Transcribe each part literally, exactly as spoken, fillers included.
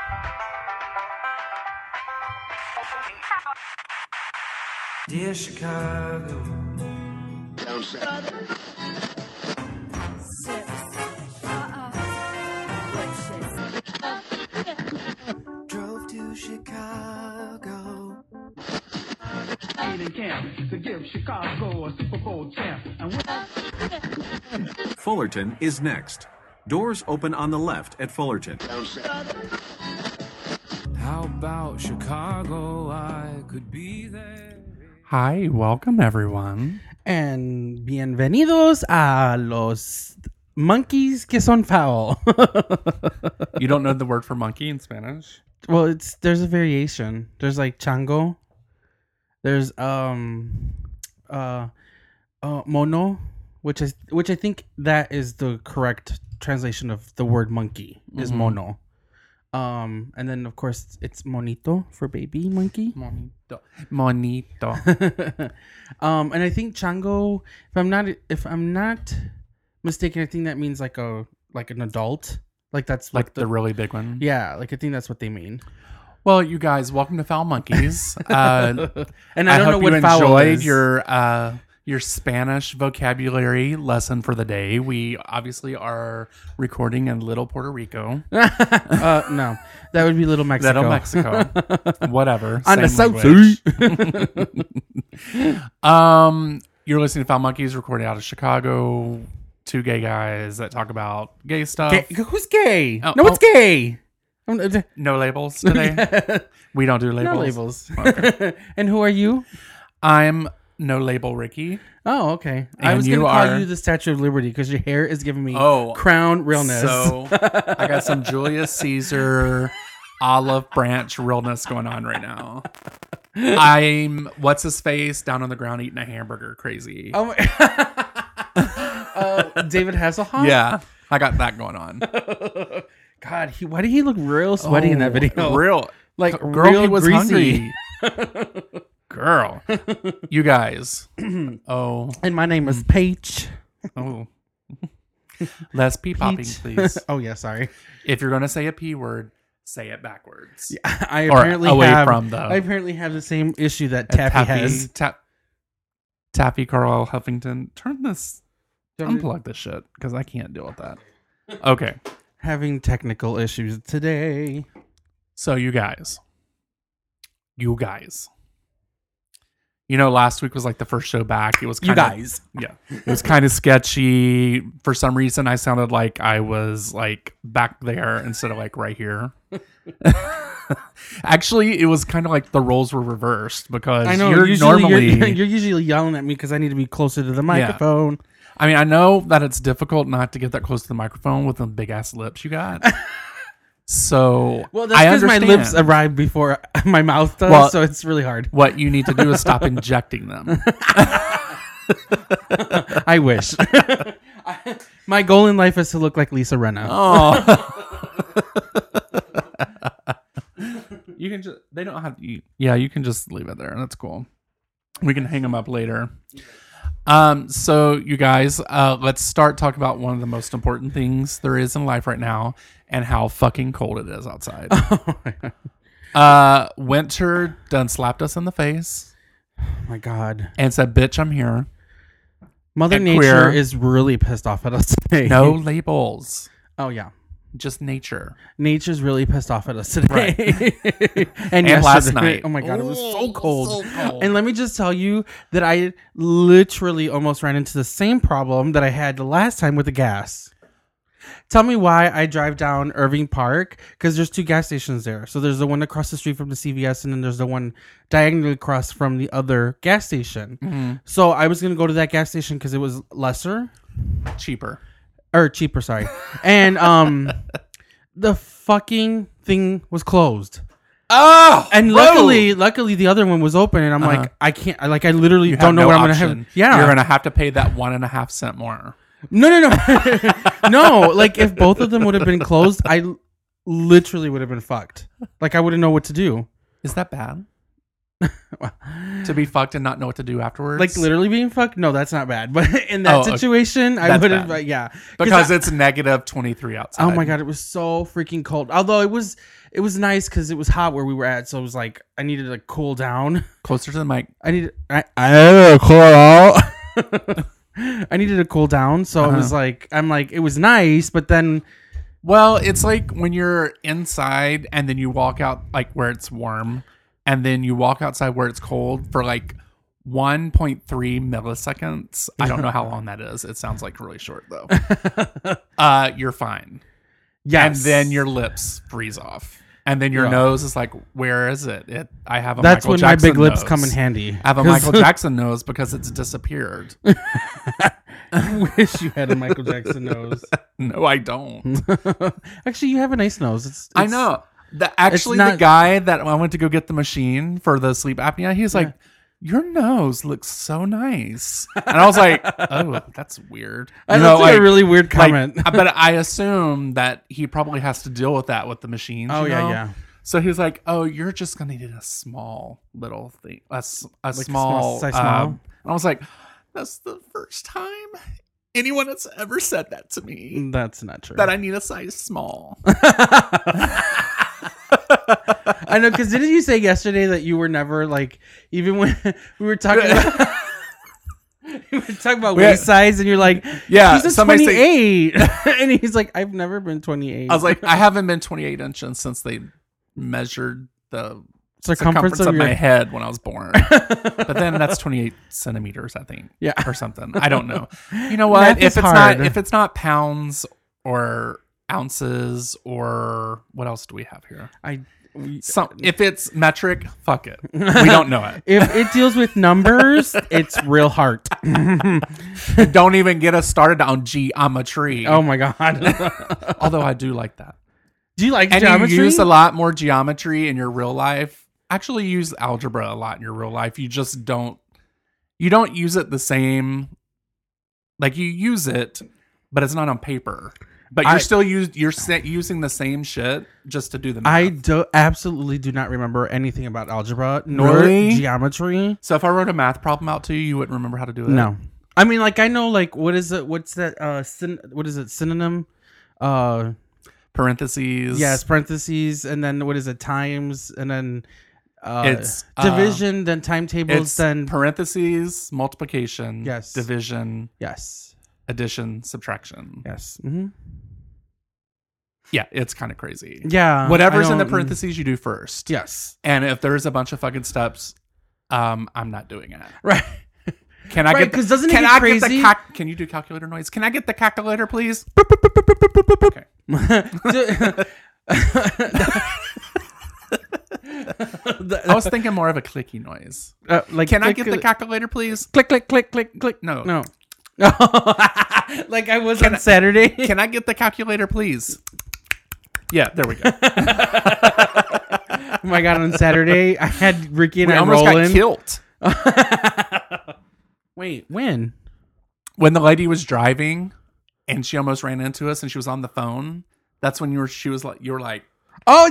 Dear Chicago. Drove to Chicago. Training camp to give Chicago a Super Bowl champ. And Fullerton is next. Doors open on the left at Fullerton. How about Chicago? I could be there. Hi, welcome everyone. And bienvenidos a los monkeys que son foul. You don't know the word for monkey in Spanish? Well, it's there's a variation. There's like chango. There's um uh, uh mono, which is which I think that is the correct translation of the word monkey is Mm-hmm. mono. Um and then of course it's monito for baby monkey. Monito. Monito. um and I think chango, if I'm not if I'm not mistaken, I think that means like a like an adult. Like that's what Like the, really big one? yeah, like I think that's what they mean. Well, you guys, welcome to Foul Monkeys. Uh, And I, I, don't know hope what you foul enjoyed is. your uh, your Spanish vocabulary lesson for the day. We obviously are recording in Little Puerto Rico. uh, no, that would be Little Mexico. Little Mexico. Whatever. On the same South language. um, you're listening to Foul Monkeys, recording out of Chicago. Two gay guys that talk about gay stuff. Gay, who's gay? Oh, no, it's oh. gay. I'm- uh, No labels today. We don't do labels. No labels. Okay. And who are you? I'm No Label Ricky. Oh, okay. I And was going you to call are- you the Statue of Liberty because your hair is giving me Oh, crown realness. So I got some Julius Caesar olive branch realness going on right now. I'm what's his face down on the ground eating a hamburger crazy. Oh my uh, David Hasselhoff? Yeah, I got that going on. God, he, why did he look real sweaty in that video? Real Like, girl, real he was greasy. hungry. Girl, you guys. Oh, And my name is Paige. oh. Less pee popping, Peach. please. Oh, yeah, sorry. If you're gonna say a p word, say it backwards. I Or apparently away have from the- I apparently have the same issue that Uh, Taffy, has. Tap, Taffy Carl Huffington. Turn this, Don't- unplug this shit because I can't deal with that. Okay, Having technical issues today. so you guys, you guys, you know, last week was like the first show back. It was You kind of, guys. yeah, it was kind of sketchy. For some reason, I sounded like I was like back there instead of like right here. Actually, it was kind of like the roles were reversed because I know you're usually normally. you're, you're usually yelling at me because I need to be closer to the microphone. I mean, I know that it's difficult not to get that close to the microphone with the big ass lips you got. So, Well, that's I because my understand. lips arrive before my mouth does, Well- so it's really hard. What you need to do is stop injecting them. I wish. My goal in life is to look like Lisa Rinna. Oh, you can just. They don't have to eat. Yeah, you can just leave it there. That's cool. We can hang them up later. Um. So, you guys, uh, let's start talking about one of the most important things there is in life right now, and how fucking cold it is outside. uh, winter done slapped us in the face. Oh my God. And said, "Bitch, I'm here." Mother And Nature queer. is really pissed off at us today. No labels, Oh, yeah. just nature. Nature's really pissed off at us today. and And last yesterday. night. Oh my God, it was so cold. And let me just tell you that I literally almost ran into the same problem that I had the last time with the gas. Tell me why I drive down Irving Park, because there's two gas stations there. So there's the one across the street from the C V S, and then there's the one diagonally across from the other gas station. Mm-hmm. So I was going to go to that gas station because it was lesser. Cheaper. Or cheaper, sorry. And um, the fucking thing was closed. Oh, And luckily, luckily the other one was open, and I'm Uh-huh. like, I can't, I- like, I literally you don't know no what I'm gonna option. have. Yeah, you're gonna have to pay that one and a half cent more. no, no, no, no. Like, if both of them would have been closed, I l- literally would have been fucked. Like, I wouldn't know what to do. Is that bad? to be fucked and not know what to do afterwards? Like literally being fucked? No, that's not bad. But in that Oh, okay. situation, I That's would have, bad. yeah. because I- it's negative twenty-three outside. oh my God, it was so freaking cold. Although it was, it was nice because it was hot where we were at. So it was like, I needed to cool down. Closer to the mic. I needed, I, I needed to cool out. I needed to cool down. So Uh-huh. it was like, I'm like, it was nice, but then Well, it's like when you're inside and then you walk out like where it's warm and then you walk outside where it's cold for like one point three milliseconds. I don't know how long that is. It sounds like really short though. uh, you're fine. yes. And then your lips freeze off. And then your Yeah. nose is like, where is it? It I have a that's Michael when Jackson my big lips nose. come in handy. I have a 'Cause Michael Jackson nose because it's disappeared. I wish you had a Michael Jackson nose. No, I don't. Actually, you have a nice nose. It's, I it's- know. The, actually, not- the guy that I went to go get the machine for the sleep apnea, he's like, your nose looks so nice. And I was like, oh, that's weird. I You know, know, that's like, a really weird like, comment. but I assume that he probably has to deal with that with the machines. Oh, you yeah, know? yeah. So he was like, oh, you're just going to need a small little thing, a, s- a a small. small- size um, small? and I was like, that's the first time anyone has ever said that to me, That's not true. that I need a size small. I know, because didn't you say yesterday that you were never like, even when we were talking about, we were talking about We- waist size, and you're like, Yeah, he's a somebody say- twenty-eight, and he's like, I've never been twenty-eight. I was like, I haven't been twenty-eight inches since they measured the circumference, circumference of, of your my head when I was born. But then that's twenty-eight centimeters, I think. Yeah. Or something. I don't know. You know what? Math If is it's hard. not if it's not pounds or ounces or what else do we have here? I. We, Some if it's metric, fuck it. We don't know it. if it deals with numbers, it's real hard. Don't even get us started on geometry. Oh my God. Although I do like that. Do you like And geometry? you use a lot more geometry in your real life. Actually, you use algebra a lot in your real life. You just don't. You don't use it the same. Like you use it, but it's not on paper. But you're I- still use you're sa- using the same shit just to do the math. I do absolutely do not remember anything about algebra nor Really? geometry. So if I wrote a math problem out to you, you wouldn't remember how to do it. No, I mean, like I know, like what is it? What's that? Uh, syn- what is it? Synonym? Uh, Parentheses. yes, parentheses, and then what is it? Times, and then uh, It's, uh, division, then timetables, It's then parentheses, multiplication, Yes. division, yes, addition, subtraction. yes, hmm Yeah, it's kind of crazy. yeah. Whatever's I in the don't- parentheses, you do first. Yes, And if there's a bunch of fucking steps, um, I'm not doing it. right. Can I Right, get? 'cause doesn't it can get I get the crazy? calc- Can you do calculator noise? Can I get the calculator, please? Okay. I was thinking more of a clicky noise. Uh, like, Can I click, get the calculator, please? click, click, click, click, click? No. No. Like I was on Saturday. Can I get the calculator, please? Yeah, there we go. Oh my God, on Saturday I had Ricky and We I almost rolling. got killed Wait, when? when the lady was driving, and she almost ran into us, and she was on the phone. That's when you were. She was like, you were like, Oh,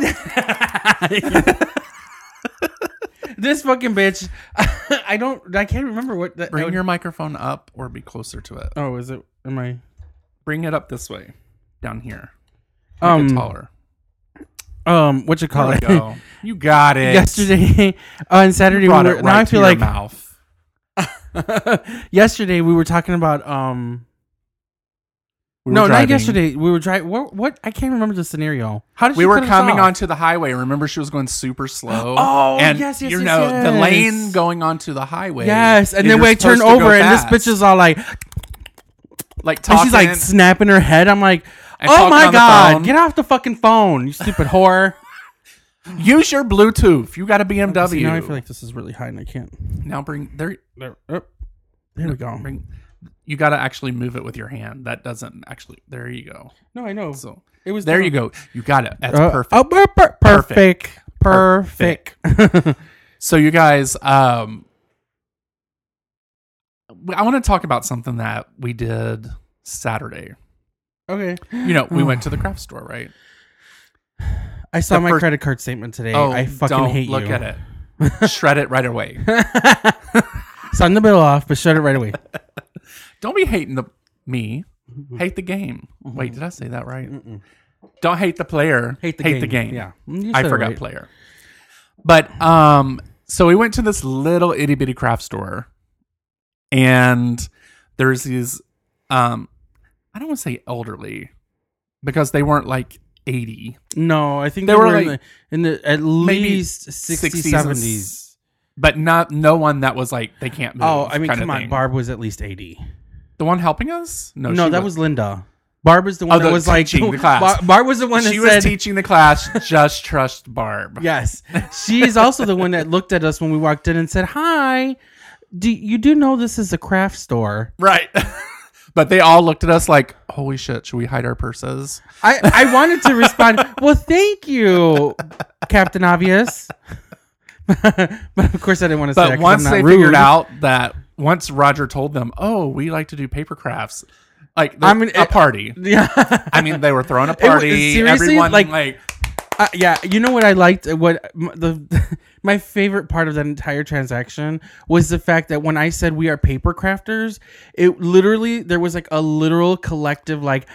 this fucking bitch. I don't. I can't remember what. That, bring I would- your microphone up or be closer to it. Oh, is it? Am I? Bring it up this way, down here. Make Um. it taller. Um. What you call There it? we go. You got it. Yesterday on Saturday, we Brought were, it now right I to feel your like mouth. yesterday we were talking about um. We were no, not driving. yesterday. We were driving. What, what? I can't remember the scenario. How did We she were cut us coming off? onto the highway. Remember, she was going super slow. Oh, and yes, yes, you yes, know yes. the lane going onto the highway. Yes, and is then you're we turn supposed to go over, and this fast. bitch is all like, like and talking. she's like snapping her head. I'm like, And oh talking my on the God, phone. get off the fucking phone, you stupid whore. Use your Bluetooth. You got a B M W. See, now I feel like this is really high and I can't. now bring there. There, oh, there we go. Bring. You got to actually move it with your hand. That doesn't actually. There you go. No, I know. So It was there down. you go. You got it. That's Uh, perfect. oh, per- per- perfect. Perfect. Perfect. So you guys, um, I want to talk about something that we did Saturday. Okay. You know, we went to the craft store, right? I saw The my first- credit card statement today. Oh, I fucking don't hate look you. at it. shred it right away. Sun the middle off, but shut it right away. Don't be hating the me. Hate the game. Wait, did I say that right? Mm-mm. Don't hate the player. Hate the hate game. the game. Yeah, you I said it forgot right. player. But um, so we went to this little itty bitty craft store, and there's these um, I don't want to say elderly because they weren't like eighty. No, I think They they, were were, like in, the, in the at maybe least sixties, sixties and seventies. But not no one that was like they can't move. Oh, I mean, kind come of on. thing. Barb was at least eighty. The one helping us? No, No, she that was Linda. Barb was the one Oh, that the was like teaching the class. Bar- Barb was the one that She said, was teaching the class. Just trust Barb. Yes, she's also the one that looked at us when we walked in and said, "Hi, do you do know this is a craft store?" Right. But they all looked at us like, "Holy shit! Should we hide our purses?" I I wanted to respond, "Well, thank you, Captain Obvious," but of course I didn't want to say that. But 'cause once I'm not they rude. figured out that, once Roger told them, "Oh, we like to do paper crafts," like I mean, a it- party. yeah, I mean, they were throwing a It was- party. seriously, Everyone like- like, Uh, yeah, you know what I liked? What m- the my favorite part of that entire transaction was the fact that when I said we are paper crafters, it literally there was like a literal collective like,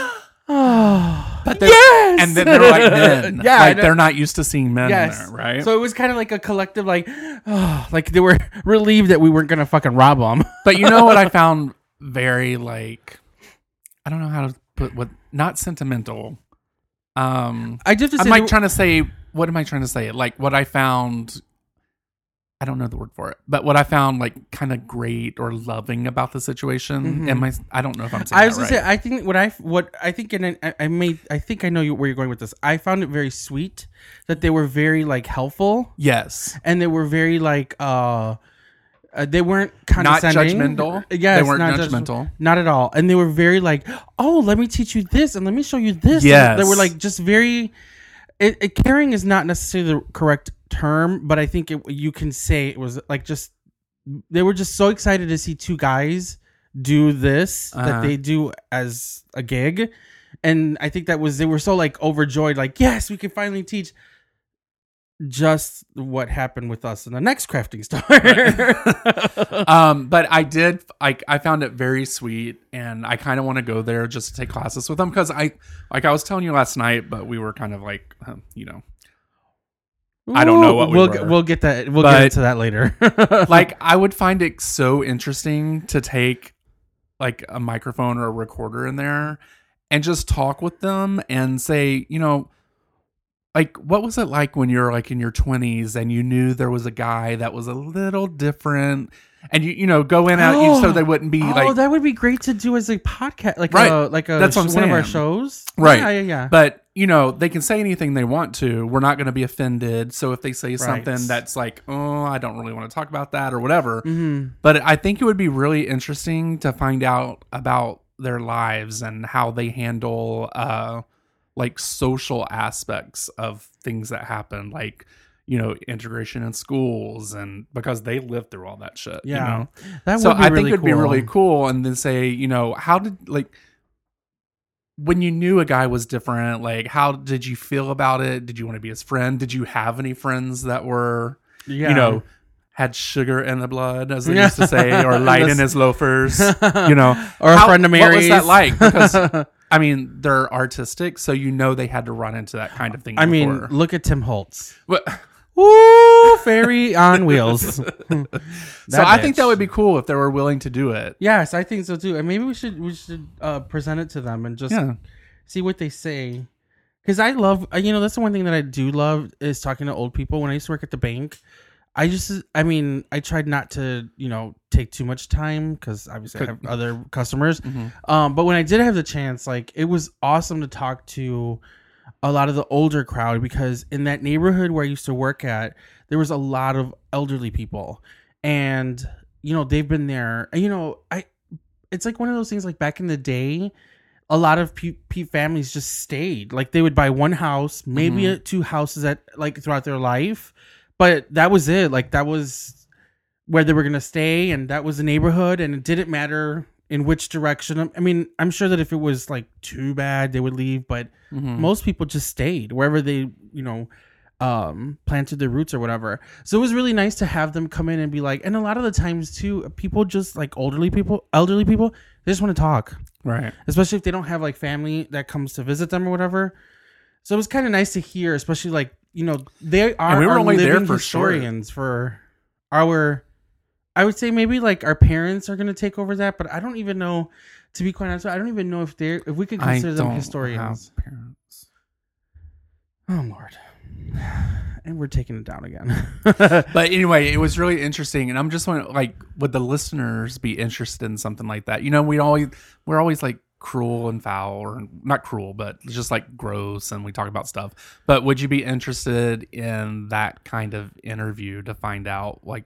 oh, but they're- yes, and then they're like men. Yeah, I like know. they're not used to seeing men yes, there, right? So it was kind of like a collective like, oh, like they were relieved that we weren't gonna fucking rob them. But you know what I found very like, I don't know how to put what, not sentimental. Um, I just have to I'm say like there- trying to say, what am I trying to say? Like what I found, I don't know the word for it, but what I found like kind of great or loving about the situation. Am I? I don't know if I'm saying I was that gonna right. say I think what I what I think and I, I made I think I know you, where you're going with this. I found it very sweet that they were very like helpful. Yes, And they were very like uh, uh they weren't not condescending. judgmental. Yes, they weren't not judgmental. Not at all. And they were very like, oh, let me teach you this and let me show you this. Yes. And they were like just very. It, it, caring is not necessarily the correct term, but I think it, you can say it was like just they were just so excited to see two guys do this Uh-huh. that they do as a gig, and I think that was they were so like overjoyed, like yes, we can finally teach. Just what happened with us in the next crafting store. um, but I did. I I found it very sweet, and I kind of want to go there just to take classes with them because I, like I was telling you last night, but we were kind of like, um, you know, I don't know what we we'll were. get, we'll get that we'll But- get into that later. like I would find it so interesting to take like a microphone or a recorder in there and just talk with them and say, you know, like what was it like when you're like in your twenties and you knew there was a guy that was a little different and you you know go in out you so they wouldn't be oh, like that would be great to do as a podcast, like Right. a like a That's what I'm one of our saying. shows. Right. Yeah, yeah, yeah. But you know they can say anything they want to. We're not going to be offended. So if they say something Right. that's like, oh, I don't really want to talk about that or whatever. Mhm. But I think it would be really interesting to find out about their lives and how they handle uh, like social aspects of things that happen, like you know integration in schools, and because they lived through all that shit. Yeah. You know? That So would be I really think it'd be cool. really cool, and then say, you know, how did like. When you knew a guy was different, like how did you feel about it? Did you want to be his friend? Did you have any friends that were, Yeah. you know, had sugar in the blood, as they Yeah. used to say, or light in This- his loafers, you know, Or a How- friend of What was that Mary's. like? Because I mean, they're artistic, so you know they had to run into that kind of thing. I mean, before. look at Tim Holtz. What- Woo, fairy on wheels. so That I think bitch. that would be cool if they were willing to do it. Yes, I think so too. And maybe we should we should uh, present it to them and just Yeah. see what they say. Because I love, uh, you know, that's the one thing that I do love is talking to old people. When I used to work at the bank, I just, I mean, I tried not to, you know, take too much time because obviously I have other customers. Mm-hmm. Um, but when I did have the chance, like, it was awesome to talk to a lot of the older crowd because in that neighborhood where I used to work at, there was a lot of elderly people. And, you know, they've been there. And, you know, I, it's like one of those things like back in the day, a lot of pe- pe- families just stayed. Like they would buy one house, maybe Mhm. uh, two houses at like throughout their life, but that was it. Like that was where they were gonna stay, and that was the neighborhood, and it didn't matter in which direction. I mean, I'm sure that if it was like too bad, they would leave, but Mhm. most people just stayed wherever they, you know, um, planted their roots or whatever. So it was really nice to have them come in and be like, and a lot of the times too, people just like elderly people, elderly people, they just want to talk. Right. Especially if they don't have like family that comes to visit them or whatever. So it was kind of nice to hear, especially like, you know, they are we were our only there living for historians for our, I would say maybe like our parents are going to take over that, but I don't even know, to be quite honest, I don't even know if they're, if we could consider I them don't historians. have parents. Oh, Lord. And we're taking it down again. But anyway, it was really interesting, and I'm just wondering, like, would the listeners be interested in something like that? You know, we always we're always like cruel and foul, or not cruel, but just like gross, and we talk about stuff. But would you be interested in that kind of interview to find out like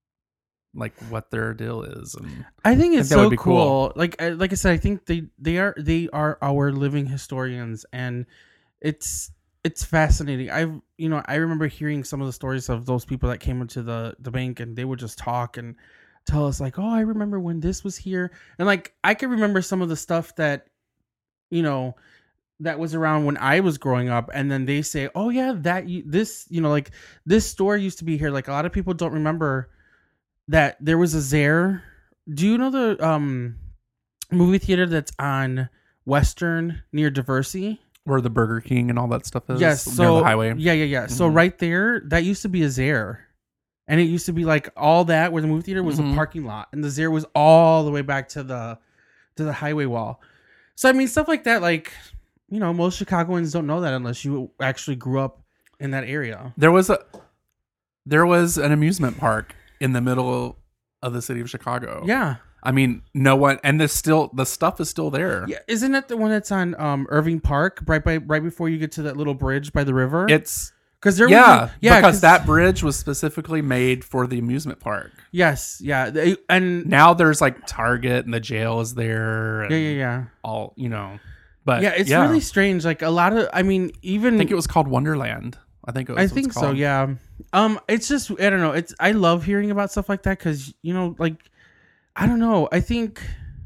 like what their deal is? And I think it's that would so be cool. cool. Like I- like I said, I think they they are they are our living historians, and it's it's fascinating. I've you know I remember hearing some of the stories of those people that came into the the bank, and they would just talk and tell us like, oh, I remember when this was here, and like I can remember some of the stuff that you know that was around when I was growing up, and then they say, oh yeah, that you, this you know like this store used to be here. Like a lot of people don't remember that there was a Zare. Do you know the um movie theater that's on Western near Diversey? where the Burger King and all that stuff is. Yes, near so the highway. Yeah, yeah, yeah. So Mhm. right there, that used to be a Zare, and it used to be like all that where the movie theater was Mhm. a parking lot, and the Zare was all the way back to the to the highway wall. So I mean, stuff like that, like you know, most Chicagoans don't know that unless you actually grew up in that area. There was a there was an amusement park in the middle of the city of Chicago. Yeah, I mean, no one, and there's still the stuff is still there. yeah. Isn't that the one that's on um, Irving Park, right by right before you get to that little bridge by the river? It's Because there, yeah, was, yeah, because 'cause- that bridge was specifically made for the amusement park. yes, yeah, they, and Now there's like Target and the jail is there. And yeah, yeah, yeah, all you know, but yeah. It's really strange. Like a lot of, I mean, even I think it was called Wonderland. I think it was. I what think it's so. called. Yeah. Um, it's just I don't know. It's I love hearing about stuff like that because you know, like I don't know. I think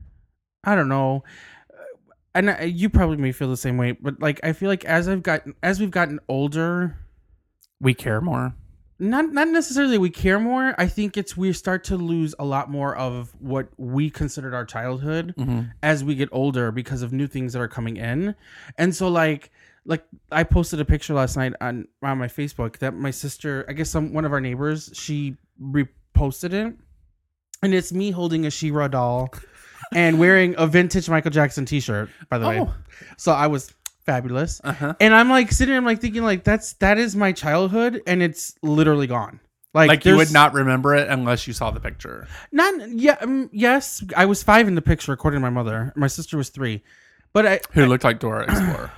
I don't know, Uh, and I, you probably may feel the same way. But like I feel like as I've gotten as we've gotten older, We care more. not not necessarily we care more. I think it's we start to lose a lot more of what we considered our childhood Mhm. as we get older because of new things that are coming in. And so like like I posted a picture last night on on my Facebook that my sister, I guess some one of our neighbors, she reposted it. And it's me holding a She-Ra doll and wearing a vintage Michael Jackson t-shirt, by the way. Oh. So I was fabulous. Uh-huh. And I'm like sitting there, I'm like thinking like that's that is my childhood and it's literally gone. Like, Like you there's- would not remember it unless you saw the picture. Not yeah, um, yes, I was five in the picture according to my mother. My sister was three. But I Who looked like Dora Explorer.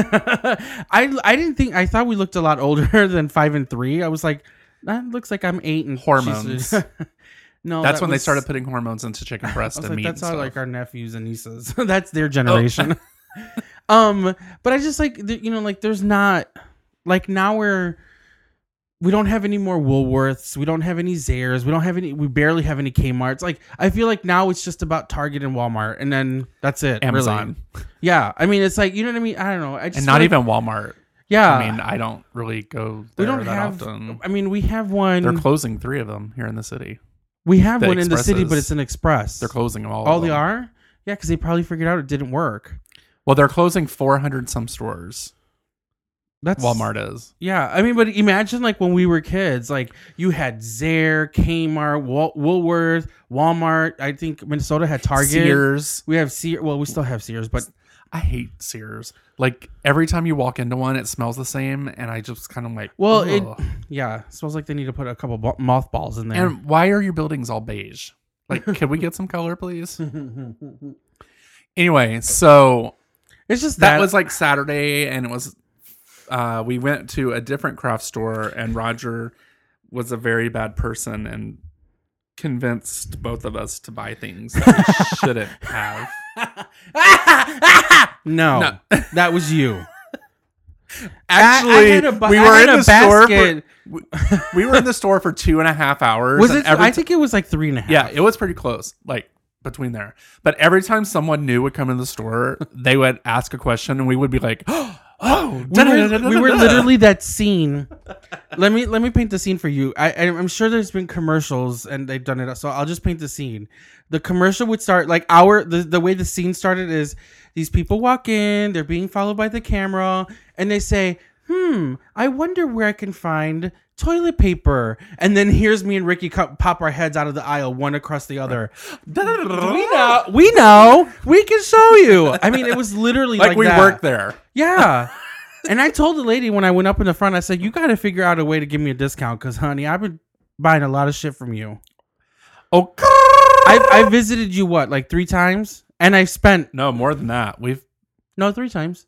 I I didn't think I thought we looked a lot older than five and three. I was like, that looks like I'm eight and she's- Hormones. No, That's that when they was- started putting hormones into chicken I breast was and like, meat. that's and all stuff. like our nephews and nieces. That's their generation. um, but I just like the- you know, like there's not like now we're we don't have any more Woolworths. We don't have any Zares. We don't have any. We barely have any Kmart's. Like I feel like now it's just about Target and Walmart, and then that's it. Amazon. Really. Yeah, I mean it's like you know what I mean. I don't know. I just and feel not like- even Walmart. Yeah, I mean, I don't really go we there don't that have. often. I mean, we have one. They're closing three of them here in the city. we have the one in the city, but Expresses. it's an express. They're closing them all. Oh, of they them. are. Yeah, because they probably figured out it didn't work. Well, they're closing four hundred some stores. That's Walmart is. Yeah, I mean, but imagine like when we were kids, like you had Zare, Kmart, Wal- Woolworth, Walmart. I think Minnesota had Target. Sears. We have Sears. Well, we still have Sears, but I hate Sears. Like every time you walk into one, it smells the same, and I just kind of like. well, it ugh. yeah, it smells like they need to put a couple bo- mothballs in there. And why are your buildings all beige? Like, can we get some color, please? Anyway, so It's just that that, was like Saturday, and it was. Uh, we went to a different craft store, and Roger was a very bad person and convinced both of us to buy things that we shouldn't have. no, No. that was you. Actually, I had a ba- we I were had in a the store. For, basket. we, we were in the store for two and a half hours. Was and it? every I ti- think it was like three and a half. yeah, it was pretty close, like between there. But every time someone new would come in the store, they would ask a question, and we would be like, oh, Oh, we were, we were literally that scene. Let me let me paint the scene for you. I, I'm sure there's been commercials and they've done it. So I'll just paint the scene. The commercial would start like our the, the way the scene started is these people walk in, they're being followed by the camera, and they say, "Hmm, I wonder where I can find toilet paper." And then here's me and Ricky pop our heads out of the aisle, one across the other. we know, we know, we can show you. I mean, it was literally like, like we that. worked there. Yeah. And I told the lady when I went up in the front, I said, "You got to figure out a way to give me a discount because, honey, I've been buying a lot of shit from you." Oh, I, I visited you, what, like three times? And I spent... No, more than that. We've... No, three times.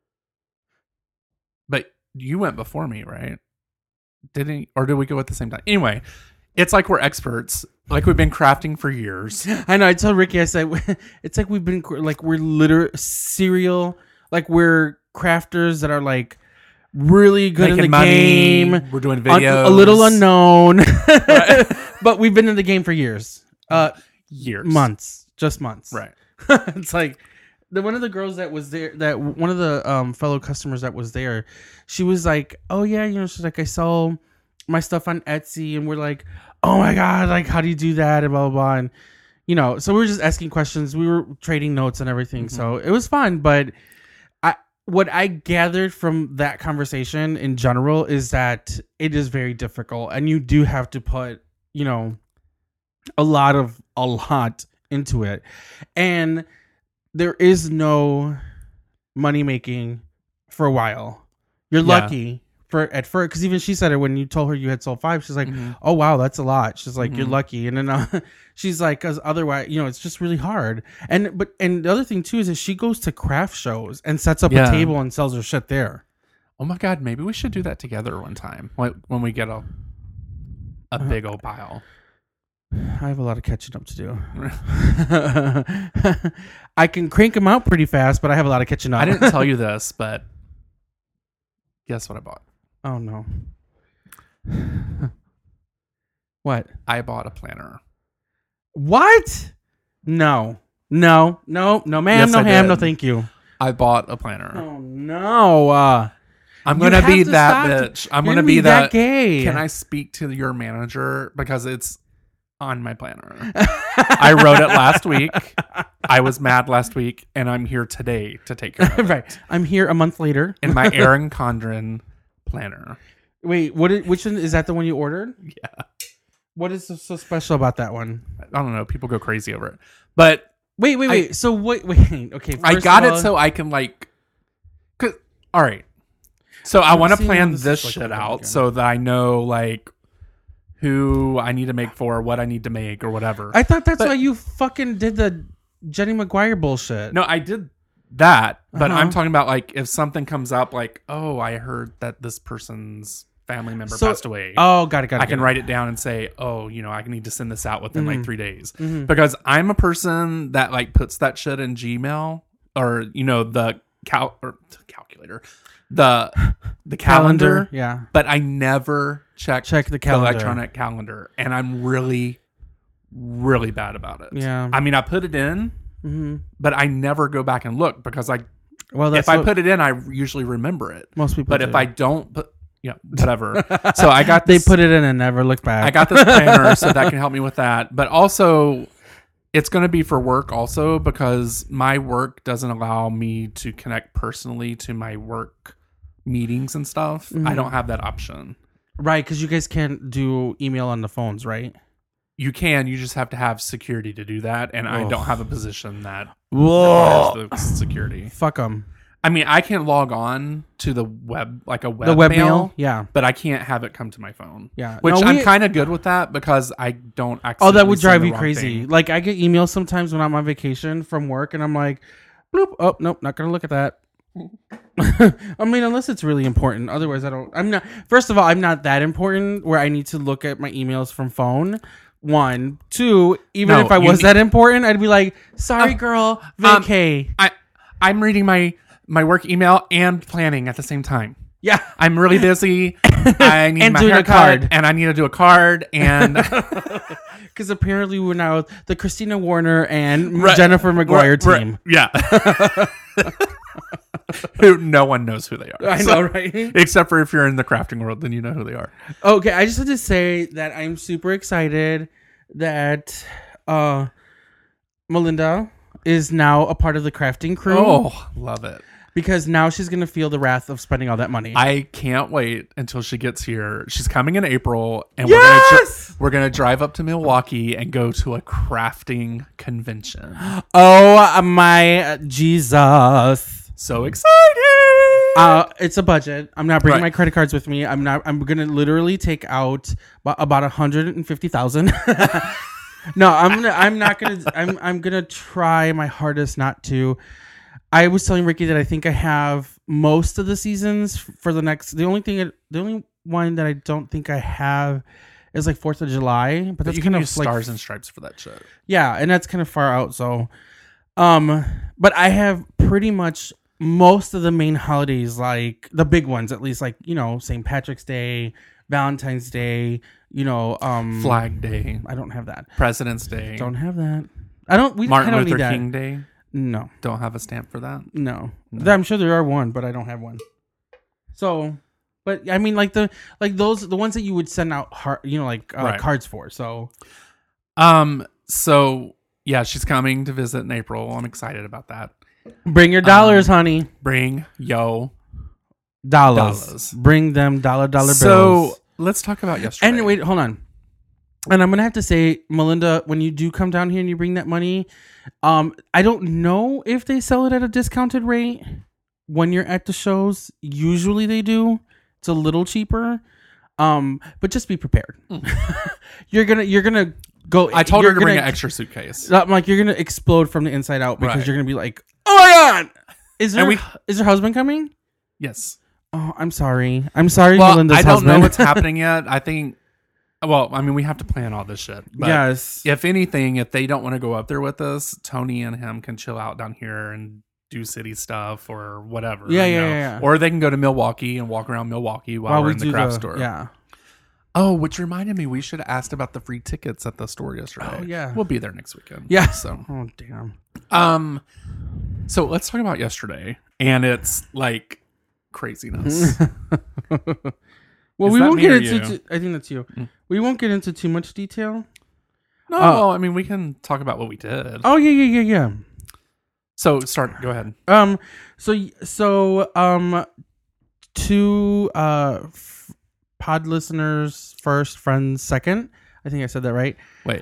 But you went before me, right? Didn't... Or did we go at the same time? Anyway, it's like we're experts. Like we've been crafting for years. I know. I told Ricky, I said, it's like we've been... Like we're literal serial... Like we're crafters that are like really good Making in the money. game. We're doing videos. Un- a little unknown. But we've been in the game for years. Uh, years. Months. Just months. Right. It's like the one of the girls that was there, that one of the um, fellow customers that was there, she was like, "Oh yeah, you know," she's like, "I sell my stuff on Etsy," and we're like, "Oh my god, like how do you do that?" and blah blah blah, and you know, so we were just asking questions, we were trading notes and everything, mm-hmm. So it was fun. But I, what I gathered from that conversation in general is that it is very difficult, and you do have to put, you know, a lot of a lot into it, and there is no money making for a while. You're Yeah. lucky for at first, because even she said it when you told her you had sold five. She's like, Mm-hmm. "Oh wow, that's a lot." She's like, Mhm. "You're lucky," and then uh, she's like, "Because otherwise, you know, it's just really hard." And but and the other thing too is that she goes to craft shows and sets up Yeah. a table and sells her shit there. Oh my god, maybe we should do that together one time. Like when we get a a Uh-huh. big old pile. I have a lot of catching up to do. I can crank them out pretty fast, but I have a lot of catching up. I didn't tell you this, but guess what I bought? Oh no. What? I bought a planner. What? No. No. No. No, ma'am. Yes, no, I ham. did. No, thank you. I bought a planner. Oh no. Uh, I'm you gonna have be to that stop. bitch. I'm You're gonna be that. gay. Can I speak to your manager because it's on my planner? I wrote it last week. I was mad last week, and I'm here today to take care of it. Right. I'm here a month later. In my Erin Condren planner. Wait. What? Is, which one is that? The one you ordered? Yeah. What is so, so special about that one? I don't know. People go crazy over it, but Wait. Wait. Wait. so what? Wait. Okay. I first got of it all- so I can like. Cause, all right. So I want to seeing plan this this is like shit a out weekend. so that I know like who I need to make for, what I need to make, or whatever. I thought that's But- why you fucking did the Jenny McGuire bullshit. No, I did that, but Uh-huh. I'm talking about like if something comes up, like, oh, I heard that this person's family member So- passed away. Oh, got it. Got it. I can got it. write it down and say, oh, you know, I need to send this out within Mhm. like three days Mhm. because I'm a person that like puts that shit in Gmail or you know the cal or calculator, the the calendar, Yeah. but I never check Check the calendar. electronic calendar, and I'm really, really bad about it. Yeah. I mean, I put it in, Mm-hmm. but I never go back and look because I Well, that's if I what put it in, I usually remember it. most people. But do. if I don't put, yeah, whatever. So I got they this, put it in and never look back. I got this planner, so that can help me with that. But also, it's going to be for work also because my work doesn't allow me to connect personally to my work meetings and stuff. Mm-hmm. I don't have that option. right because you guys can't do email on the phones, right? You can, you just have to have security to do that, and I Ugh. don't have a position that Whoa. requires the security. Fuck them. I mean, I can log on to the web, like a web, The web mail, mail. Yeah. but I can't have it come to my phone. Yeah. Which No, I'm we- kind of good with that because I don't Oh, accidentally that would send drive the you wrong crazy. thing. Like I get emails sometimes when I'm on vacation from work, and I'm like, bloop. Oh nope, not gonna look at that. I mean, unless it's really important. Otherwise, I don't. I'm not. First of all, I'm not that important where I need to look at my emails from phone. One, two. Even No, if I you was need- that important, I'd be like, sorry, Um, girl, um, vacay. I, I'm reading my, my work email and planning at the same time. Yeah. I'm really busy. I need And my doing a haircut, card. and I need to do a card. And Because apparently we're now the Christina Warner and Right. Jennifer McGuire We're- team. yeah. who no one knows who they are. I So- know, right? Except for if you're in the crafting world, then you know who they are. Okay, I just had to say that I'm super excited that uh, Melinda is now a part of the crafting crew. Oh, love it. Because now she's going to feel the wrath of spending all that money. I can't wait until she gets here. She's coming in April, and Yes! we're gonna dri- we're gonna drive up to Milwaukee and go to a crafting convention. Oh my Jesus. So excited! Uh, it's a budget. I'm not bringing Right. my credit cards with me. I'm not. I'm gonna literally take out about, about one hundred fifty thousand. No, I'm gonna. I'm not gonna. I'm. I'm gonna try my hardest not to. I was telling Ricky that I think I have most of the seasons for the next. The only thing. The only one that I don't think I have is like Fourth of July. But But that's you can kind use of like stars and stripes for that shit. yeah, and that's kind of far out. So, um, but I have pretty much most of the main holidays, like the big ones, at least, like you know, Saint Patrick's Day, Valentine's Day. You know, um, Flag Day, I don't have that. President's Day, Don't have that. I don't. We Martin I don't Luther need that. King Day. No, Don't have a stamp for that. no, No. I'm sure there are one, but I don't have one. So, but I mean, like the like those the ones that you would send out, har- you know, like uh, Right. cards for. So, Um. So yeah, she's coming to visit in April. I'm excited about that. bring your dollars, Um, honey. Bring yo. Dollars. dollars. Bring them dollar dollar bills. So let's talk about yesterday. And wait, hold on. And I'm gonna have to say, Melinda, when you do come down here and you bring that money, um, I don't know if they sell it at a discounted rate when you're at the shows. Usually they do. It's a little cheaper. Um, but just be prepared. you're gonna you're gonna go. I told you're her to bring gonna- an extra suitcase. I'm like, you're gonna explode from the inside out because Right. you're gonna be like, oh my god, is And her we- is her husband coming? Yes. Oh, I'm sorry. I'm sorry, Well, Melinda's I don't husband. know what's happening yet. I think. Well, I mean, we have to plan all this shit. But yes. if anything, if they don't want to go up there with us, Tony and him can chill out down here and do city stuff or whatever. Yeah, you yeah, know? yeah, yeah. Or they can go to Milwaukee and walk around Milwaukee while, While we're we in the do craft the store. yeah. Oh, which reminded me, we should have asked about the free tickets at the store yesterday. Oh, yeah. We'll be there next weekend. Yeah. So, Oh damn. um, so let's talk about yesterday, and it's like craziness. Well, Is we that won't me get or into. you? Too, I think that's you. Mm. We won't get into too much detail. no, Uh, well, I mean, we can talk about what we did. Oh yeah, yeah, yeah, yeah. So start. Go ahead. Um. So so um, two uh, f- pod listeners first, friends second. I think I said that right. Wait.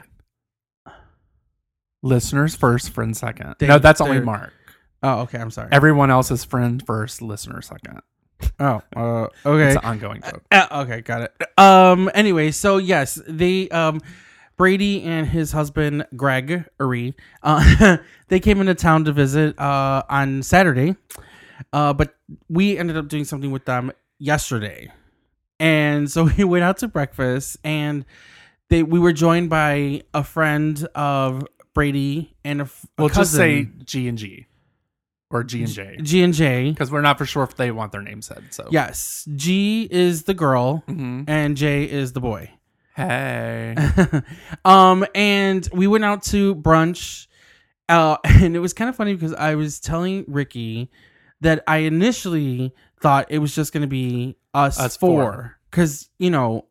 Listeners first, friend second. They- no, that's only they're- Mark. Oh, okay. I'm sorry. Everyone else is friend first, listener second. Oh, uh, okay. It's an ongoing joke. Uh, okay, got it. Um. Anyway, so yes, they um, Brady and his husband Greg Uri, uh, they came into town to visit uh on Saturday, uh, but we ended up doing something with them yesterday, and so we went out to breakfast, and they we were joined by a friend of Brady and a, f- a We'll just say cousin, G and G or G and J G and J. because we're not for sure if they want their name said. So Yes, G is the girl Mhm. and J is the boy. Hey. um, and we went out to brunch, uh, and it was kind of funny because I was telling Ricky that I initially thought it was just going to be us, Us four, four. because you know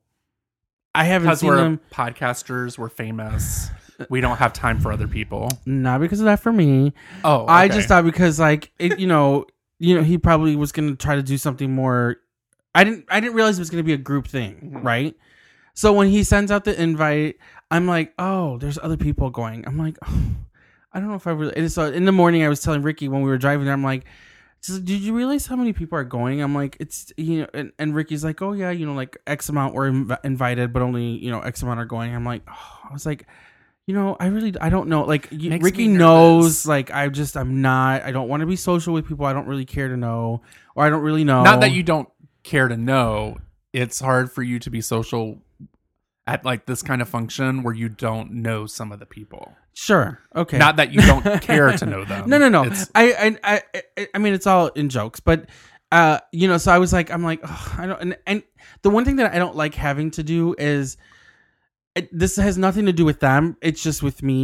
I haven't Because seen we're them. podcasters, we're famous. We don't have time for other people. Not because of that for me. Oh, I okay. just thought because like it, you know, you know, he probably was going to try to do something more. I didn't. I didn't realize it was going to be a group thing, Mhm. right? So when he sends out the invite, I'm like, oh, there's other people going. I'm like, oh, I don't know if I really. And so in the morning, I was telling Ricky when we were driving there, I'm like, so did you realize how many people are going? I'm like, it's you know, and, and Ricky's like, oh yeah, you know, like X amount were inv- invited, but only you know X amount are going. I'm like, oh, I was like. You know, I really, I don't know. Like, you, Makes Ricky me knows, nervous. like, I just, I'm not, I don't want to be social with people I don't really care to know, or I don't really know. Not that you don't care to know. It's hard for you to be social at like this kind of function where you don't know some of the people. Sure. Okay. Not that you don't care to know them. No, no, no. It's- I, I, I, I, I mean, it's all in jokes, but, uh, you know, so I was like, I'm like, ugh, I don't, and, and the one thing that I don't like having to do is, it, this has nothing to do with them. It's just with me.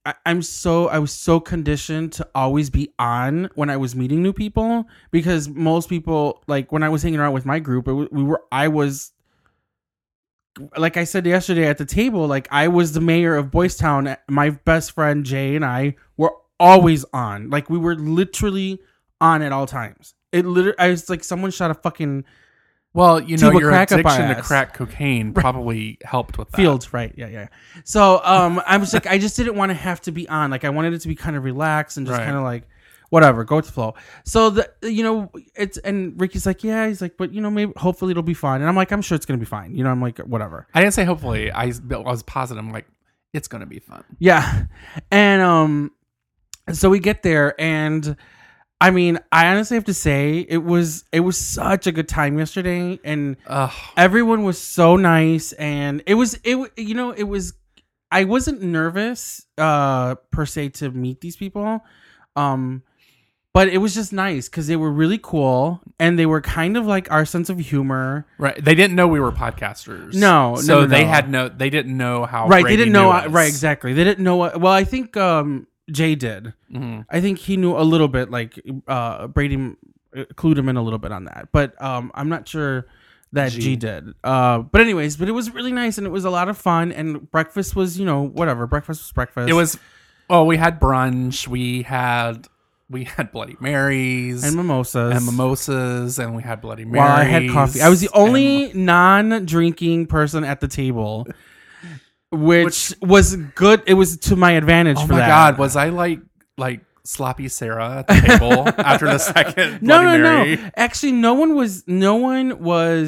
I, I'm so I was so conditioned to always be on when I was meeting new people, because most people, like when I was hanging around with my group, it, w- we were I was like I said yesterday at the table, like I was the mayor of Boys Town. My best friend Jay and I were always on. Like we were literally on at all times. It literally, I was like, someone shot a fucking Well, you know, tube of your crack up our addiction to ass. crack cocaine probably helped with that. Fields, right? Yeah, yeah. So, um, I was like, I just didn't want to have to be on. Like, I wanted it to be kind of relaxed and just Right. kind of like, whatever, go with the flow. So the, you know, it's and Ricky's like, yeah, he's like, but you know, maybe hopefully it'll be fine. And I'm like, I'm sure it's gonna be fine. You know, I'm like, whatever. I didn't say hopefully. I, I was positive. I'm like, it's going to be fun. Yeah, and um, so we get there, and I mean, I honestly have to say, it was it was such a good time yesterday, and Ugh. everyone was so nice, and it was it w- you know it was I wasn't nervous uh per se to meet these people, um but it was just nice because they were really cool, and they were kind of like our sense of humor. Right. They didn't know we were podcasters. No, no, So no, they no. had no, they didn't know how. Right, Brady they didn't know knew uh, us. right exactly they didn't know what, well I think um Jay did. Mhm. I think he knew a little bit, like uh Brady clued him in a little bit on that, but um I'm not sure that G, G. did. Uh, but anyways, but it was really nice, and it was a lot of fun, and breakfast was, you know, whatever. Breakfast was breakfast. It was, oh, we had brunch. We had, we had Bloody Marys and mimosas and mimosas, and we had Bloody Marys. while I had coffee. I was the only and- non-drinking person at the table, which, was good. It was to my advantage. Oh for my that. God, was I like like sloppy Sarah at the table after the second No, Bloody no, Mary? no. Actually, no one was. No one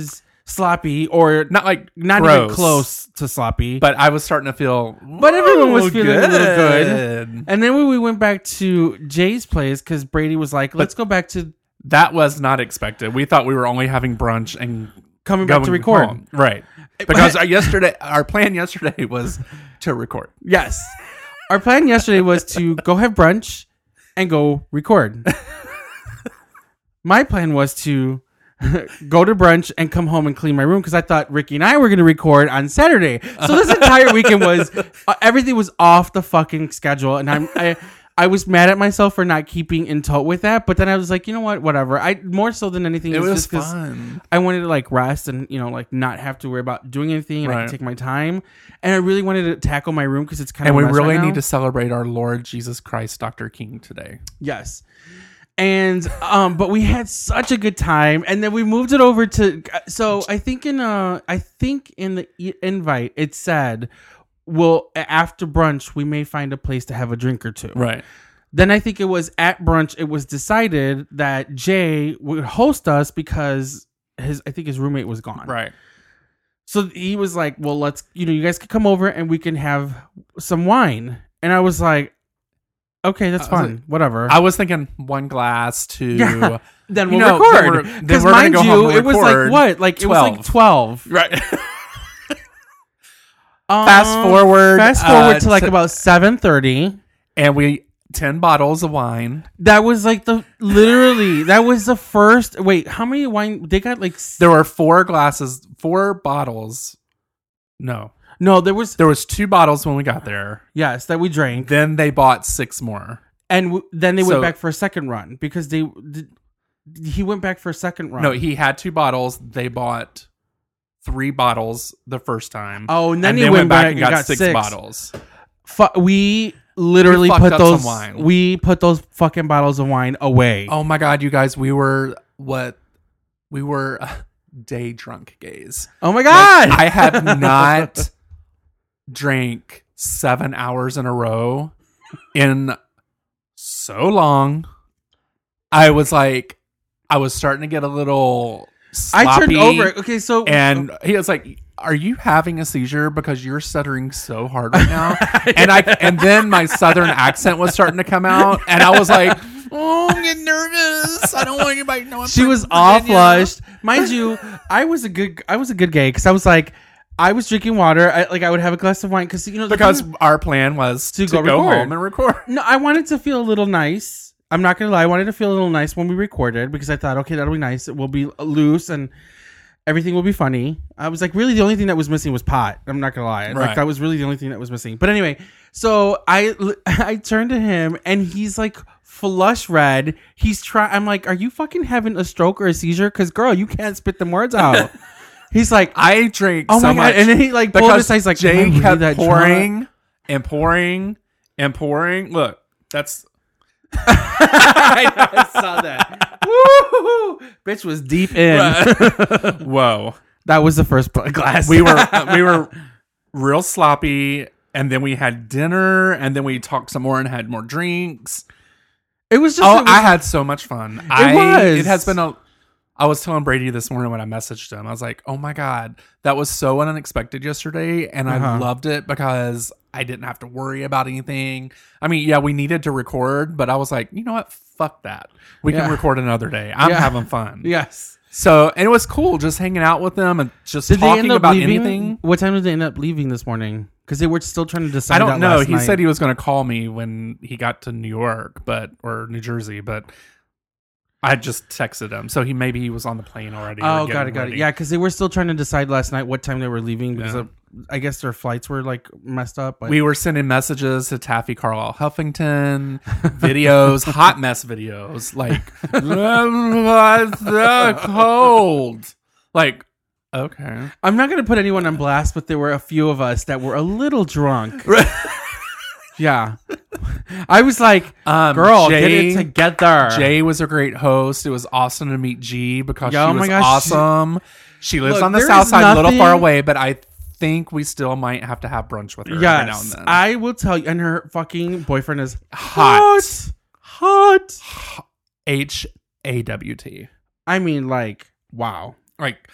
was sloppy, or Not like not gross, even close to sloppy. But I was starting to feel. But everyone was "Ooh, feeling a little good." good. And then when we went back to Jay's place, because Brady was like, "Let's go back to That was not expected. We thought we were only having brunch and coming back to going record." home. Right? Because our yesterday, our plan yesterday was to record. Yes, our plan yesterday was to go have brunch and go record. My plan was to go to brunch and come home and clean my room, because I thought Ricky and I were going to record on Saturday. So this entire weekend was uh, everything was off the fucking schedule, and I'm I. I was mad at myself for not keeping in touch with that, but then I was like, you know what, whatever. I more so than anything, It was was just 'cause fun. I wanted to like rest and, you know, like not have to worry about doing anything, and I Right. could take my time. And I really wanted to tackle my room because it's kind And of we a mess really right need now. to celebrate our Lord Jesus Christ, Doctor King, today. Yes. And um but we had such a good time, and then we moved it over to, so I think in uh I think in the e- invite it said, well, after brunch we may find a place to have a drink or two. Right. Then I think it was at brunch it was decided that Jay would host us because his I think his roommate was gone. Right. So he was like, well, let's, you know, you guys can come over and we can have some wine. And I was like, okay, that's I was fine. like- Whatever. I was thinking one glass, two. Yeah. Then You we'll know, then record. we're- then Because we're gonna mind go you, home and it was like record what? Like it was like twelve. Right. Um, Fast forward, Fast forward uh, to like to- about seven thirty. And we, ten bottles of wine. That was like the, literally, that was the first, wait, how many wine? They got like, s- There were four glasses, four bottles. No. no, there was, There was two bottles when we got there. yes, that we drank. Then they bought six more. And w- then they went So- back for a second run because they, did, he went back for a second run. No, he had two bottles. They bought three bottles the first time. Oh, and then and he then went went back back and and got, got six, six. bottles. Fu- we literally We fucked put up some those wine. we put those fucking bottles of wine away. Oh my God, you guys, we were what? We were uh, day drunk gays. Oh my god! I have not drank seven hours in a row in so long. I was like, I was starting to get a little sloppy. I turned over. Okay, so And he was like, "Are you having a seizure because you're stuttering so hard right now?" And I and then my southern accent was starting to come out, and I was like, "Oh, I'm getting nervous. I don't want anybody to know." I'm she from was all Virginia." flushed. Mind you, I was a good I was a good gay because I was like, I was drinking water. I, like I would have a glass of wine because you know the because thing- our plan was to, To go go, record. home and record. no, I wanted to feel a little nice. I'm not gonna lie, I wanted to feel a little nice when we recorded because I thought, okay, that'll be nice. It will be loose and everything will be funny. I was like, really, the only thing that was missing was pot. I'm not gonna lie. Right. Like that was really the only thing that was missing. But anyway, so I I turned to him and he's like flush red. He's trying. I'm like, are you fucking having a stroke or a seizure? Because girl, you can't spit them words out. He's like, I drink oh so my much. god, and then he like pulled his eyes like, Jay "Am I really kept that pouring drunk?" and pouring and pouring. Look, that's I, know, I saw that. Woo! Bitch was deep in. whoa. That was the first glass. We were we were real sloppy, and then we had dinner, and then we talked some more and had more drinks. It was just. Oh, it was, I had so much fun. It I, was. It has been a. I was telling Brady this morning when I messaged him. I was like, "Oh my god, that was so unexpected yesterday, and Uh-huh. I loved it because I didn't have to worry about anything. I mean, yeah, we needed to record, but I was like, you know what? Fuck that. We Yeah. can record another day. I'm Yeah. having fun. Yes. So, and it was cool just hanging out with them and just Did they talking end up about leaving? anything. What time did they end up leaving this morning? Because they were still trying to decide. I don't that know. last He night. said he was going to call me when he got to New York, but or New Jersey, but I just texted him, so he maybe he was on the plane already. Oh, got it, got it. Yeah, because they were still trying to decide last night what time they were leaving because Yeah. of, I guess their flights were like messed up. But We were sending messages to Taffy Carlisle Huffington, videos, hot mess videos, like it's so cold. Like, okay, I'm not gonna put anyone on blast, but there were a few of us that were a little drunk. Yeah, I was like, um, "Girl, Jay, get it together." Jay was a great host. It was awesome to meet G because Yeah, she oh my was gosh, she- awesome. She, lives Look, on the there south is side, a little far nothing- away, but I think we still might have to have brunch with her every now and Yes, then. I will tell you. And her fucking boyfriend is Hot. hot, hot. H A W T. I mean, like, wow. Like,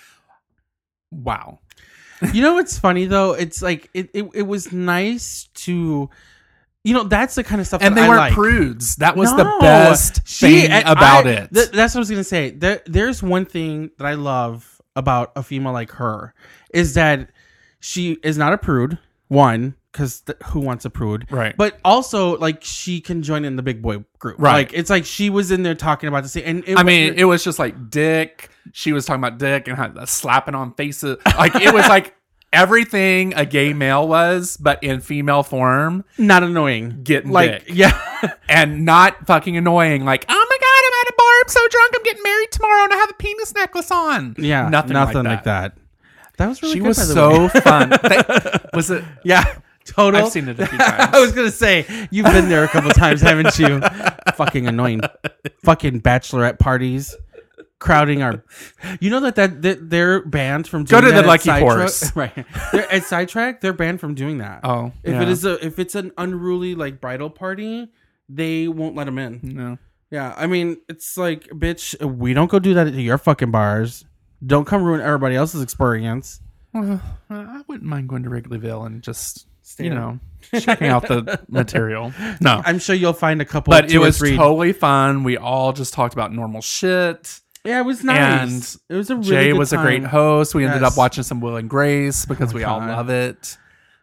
wow. You know what's funny though? It's like it, it, it was nice to, you know, that's the kind of stuff. And that they I weren't like. prudes. That was No. the best She- thing and about I- it. th- that's what I was gonna say. There, there's one thing that I love about a female like her is that she is not a prude. One, because th- who wants a prude? Right. But also, like, she can join in the big boy group. Right. Like, it's like she was in there talking about the same. And it, I mean, it was just like dick. She was talking about dick and had, slapping on faces. Like, it was like everything a gay male was, but in female form, not annoying. getting Like, dick. yeah. And not fucking annoying. Like, oh my God, I'm at a bar. I'm so drunk. I'm getting married tomorrow and I have a penis necklace on. Yeah. Nothing, Nothing like, like that. that. That was really She good, was by the so way. fun. They- was it? Yeah. Total. I've seen it a few times. I was gonna say you've been there a couple times, haven't you? Fucking annoying. Fucking bachelorette parties, crowding our. You know that that, that they're banned from Go doing to the that at Lucky Sidetrack? Horse. Right? They're, at Sidetrack, they're banned from doing that. Oh, if yeah. it is a if it's an unruly like bridal party, they won't let them in. No. Yeah, I mean it's like, bitch, we don't go do that at your fucking bars. Don't come ruin everybody else's experience. Well, I woughouldn't mind going to Wrigleyville and just, you Stand. know, checking out the material. No. I'm sure you'll find a couple. But two it or was three. totally fun. We all just talked about normal shit. Yeah, it was nice. And it was a really Jay good was a great time. host. We ended Yes. up watching some Will and Grace because Oh my we all God. love it.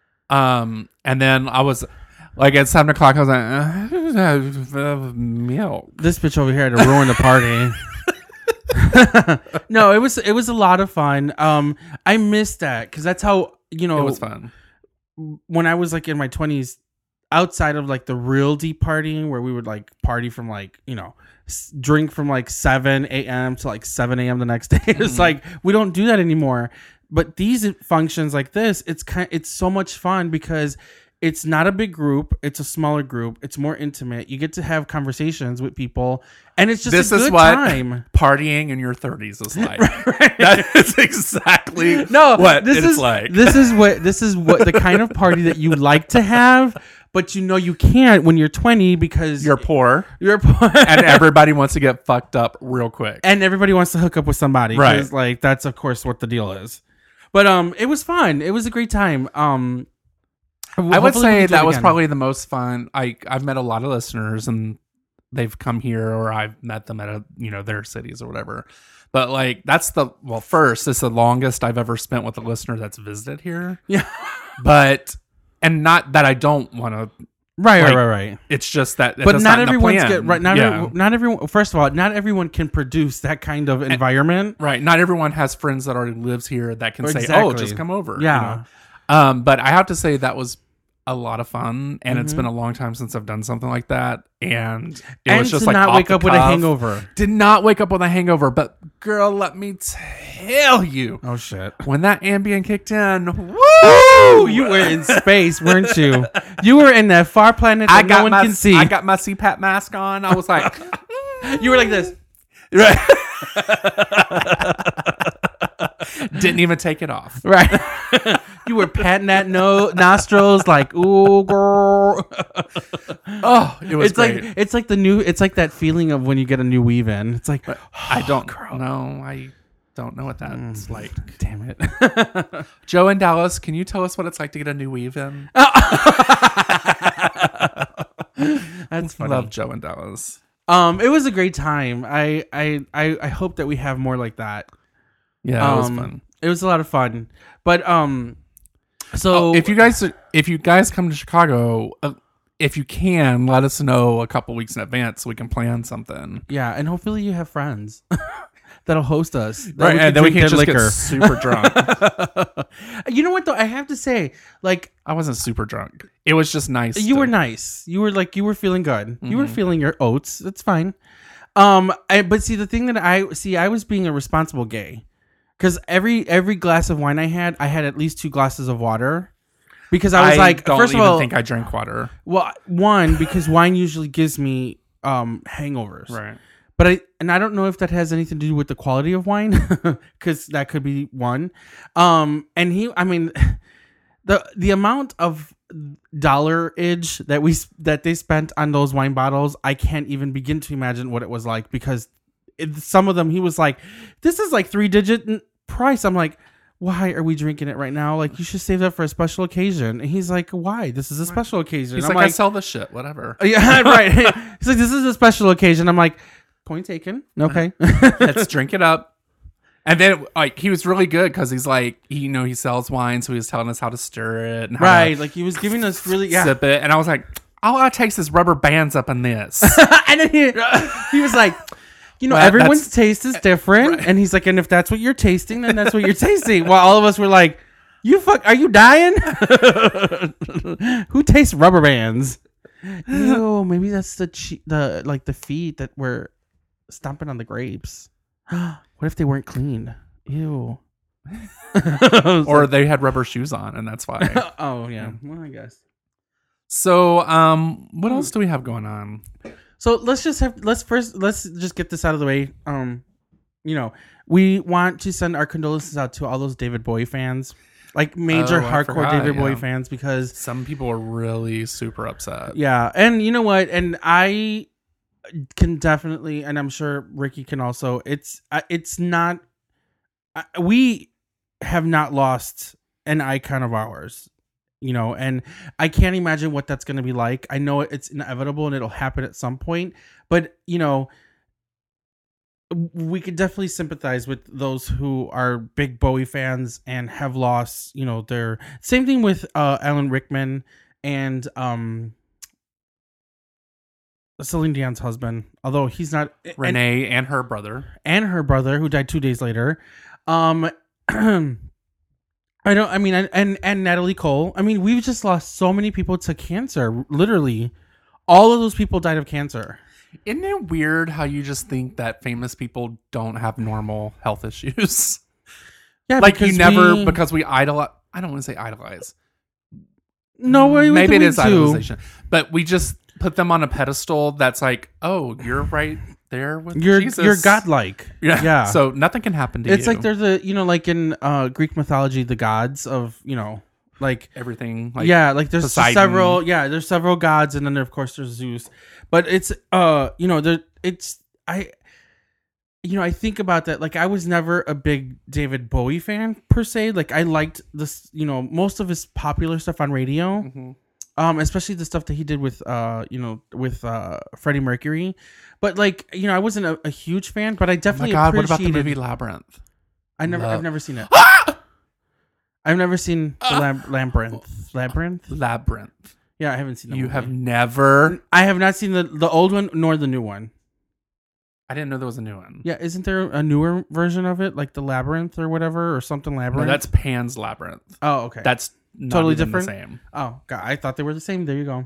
Um, and then I was like at seven o'clock. I was like, uh, milk. This bitch over here had to ruin the party. No, it was it was a lot of fun. Um, I missed that because that's how you know It was fun. when I was like in my twenties, outside of like the real deep partying where we would like party from like you know s- drink from like seven a.m. to like seven a.m. the next day. It's Mm-hmm. like we don't do that anymore. But these functions like this, it's kind it's so much fun because it's not a big group. It's a smaller group. It's more intimate. You get to have conversations with people, and it's just This a is good what time. partying in your thirties is like. That is exactly No, what this it's is like. this is what this is what the kind of party that you like to have, but you know you can't when you're twenty because You're poor, you're poor and everybody wants to get fucked up real quick. and everybody wants to hook up with somebody, 'cause, Right. Like that's of course what the deal is. But um, it was fun. It was a great time. Um, I would hopefully we say can do that it was again. probably the most fun. I I've met a lot of listeners and they've come here or I've met them at a, you know, their cities or whatever. But like that's the well, first it's the longest I've ever spent with a listener that's visited here. Yeah. But and not that I don't want to Right, Like, right, right, right. It's just that, But that's not not in the everyone's plan. get right. Not yeah. every, not everyone. First of all, not everyone can produce that kind of environment. Right. Not everyone has friends that already lives here that can say, "Oh, Exactly. just come over." you Yeah. know? Um, but I have to say that was a lot of fun, and it's Mhm. been a long time since I've done something like that, and it And was just to like not off wake the up with a cuff. hangover. Did not wake up with a hangover, but girl, let me tell you, Oh shit! when that Ambien kicked in, woo! Woo! You were in space, weren't you? You were in that far planet that I got no one my can see. I got my C PAP mask on. I was like, you were like this. right. Didn't even take it off. Right. You were patting that no nostrils like, ooh, girl. Oh, it was It's great. like it's like the new. It's like that feeling of when you get a new weave in. It's like, I don't know. I don't know what that's like. damn it. Joe in Dallas, can you tell us what it's like to get a new weave in? That's funny. Love Joe in Dallas. Um, it was a great time. I I I, I hope that we have more like that. Yeah, it was Um, fun. It was a lot of fun. But um, so Oh, if you guys if you guys come to Chicago, uh, if you can, let us know a couple weeks in advance so we can plan something. yeah, and hopefully you have friends that'll host us. That Right, and then we drink can their just get super drunk. You know what though? I have to say, like, I wasn't super drunk. It was just nice. you to- were nice. You were like you were feeling good. You were Mhm. feeling your oats. That's fine. Um, I, but see the thing that I see, I was being a responsible gay, because every every glass of wine I had, I had at least two glasses of water, because I was like, don't first of even all, think I drank water. well, one because wine usually gives me um hangovers, Right. but I and I don't know if that has anything to do with the quality of wine, because that could be one. Um, and he, I mean, the the amount of dollarage that we that they spent on those wine bottles, I can't even begin to imagine what it was like, because it, some of them he was like, this is like three digit n- price. I'm like, why are we drinking it right now? Like, you should save that for a special occasion. And he's like, why? This is a special occasion. He's I'm like, I sell this shit, whatever. yeah, right. He's like, this is a special occasion. I'm like, point taken. Okay. Let's drink it up. And then, like, he was really good because he's like, he, you know, he sells wine, so he was telling us how to stir it and how Right. to Like, he was giving us really, yeah. sip it. And I was like, all it takes is rubber bands up in this. And then he, he was like, you know, Well, everyone's that's- taste is different. And he's like, and if that's what you're tasting, then that's what you're tasting. While all of us were like, you fuck, are you dying? Who tastes rubber bands? Ew, maybe that's the, che- the, like the feet that were stomping on the grapes. What if they weren't clean? Ew. Or they had rubber shoes on, and that's why. Oh, yeah. Well, I guess. So, um, what else do we have going on? So let's just have let's first let's just get this out of the way. Um, you know, we want to send our condolences out to all those David Bowie fans, like major Oh, I hardcore forgot, David Bowie yeah. fans, because Some people are really super upset. yeah, and you know what, and I can definitely, and I'm sure Ricky can also. It's uh, it's not uh, we have not lost an icon of ours. You know, and I can't imagine what that's going to be like. I know it's inevitable and it'll happen at some point, but you know, we could definitely sympathize with those who are big Bowie fans and have lost, you know, their same thing with uh, Alan Rickman and um, Celine Dion's husband, although he's not Renee and, and her brother. and her brother who died two days later. Um, I don't. I mean, and, and and Natalie Cole. I mean, we've just lost so many people to cancer. Literally, all of those people died of cancer. Isn't it weird how you just think that famous people don't have normal health issues? Yeah, Like you because never we- because we idolize. I don't want to say idolize. No way. Maybe it we is do. idolization, but we just put them on a pedestal. That's like, oh, you're right there with You're Jesus. you're godlike. Yeah. Yeah. So nothing can happen to you. It's like there's a you know like in uh, Greek mythology, the gods of you know like everything. Like, yeah, like there's Poseidon. several. Yeah, there's several gods, and then of course there's Zeus. But it's uh, you know, there it's I, you know, I think about that. Like I was never a big David Bowie fan per se. Like I liked this, you know, most of his popular stuff on radio, Mhm. um, especially the stuff that he did with uh, you know, with uh, Freddie Mercury. But like you know, I wasn't a, a huge fan, but I Oh my definitely God, what about the appreciated. movie Labyrinth? I never, Love- I've never seen it. I've never seen the Lam- Labyrinth. Labyrinth. Labyrinth. Yeah, I haven't seen. The You movie. have never. I have not seen the the old one nor the new one. I didn't know there was a new one. Yeah, isn't there a newer version of it, like the Labyrinth or whatever, or something No, Labyrinth? that's Pan's Labyrinth. oh, okay. That's not Totally even different? The same. oh, God, I thought they were the same. There you go.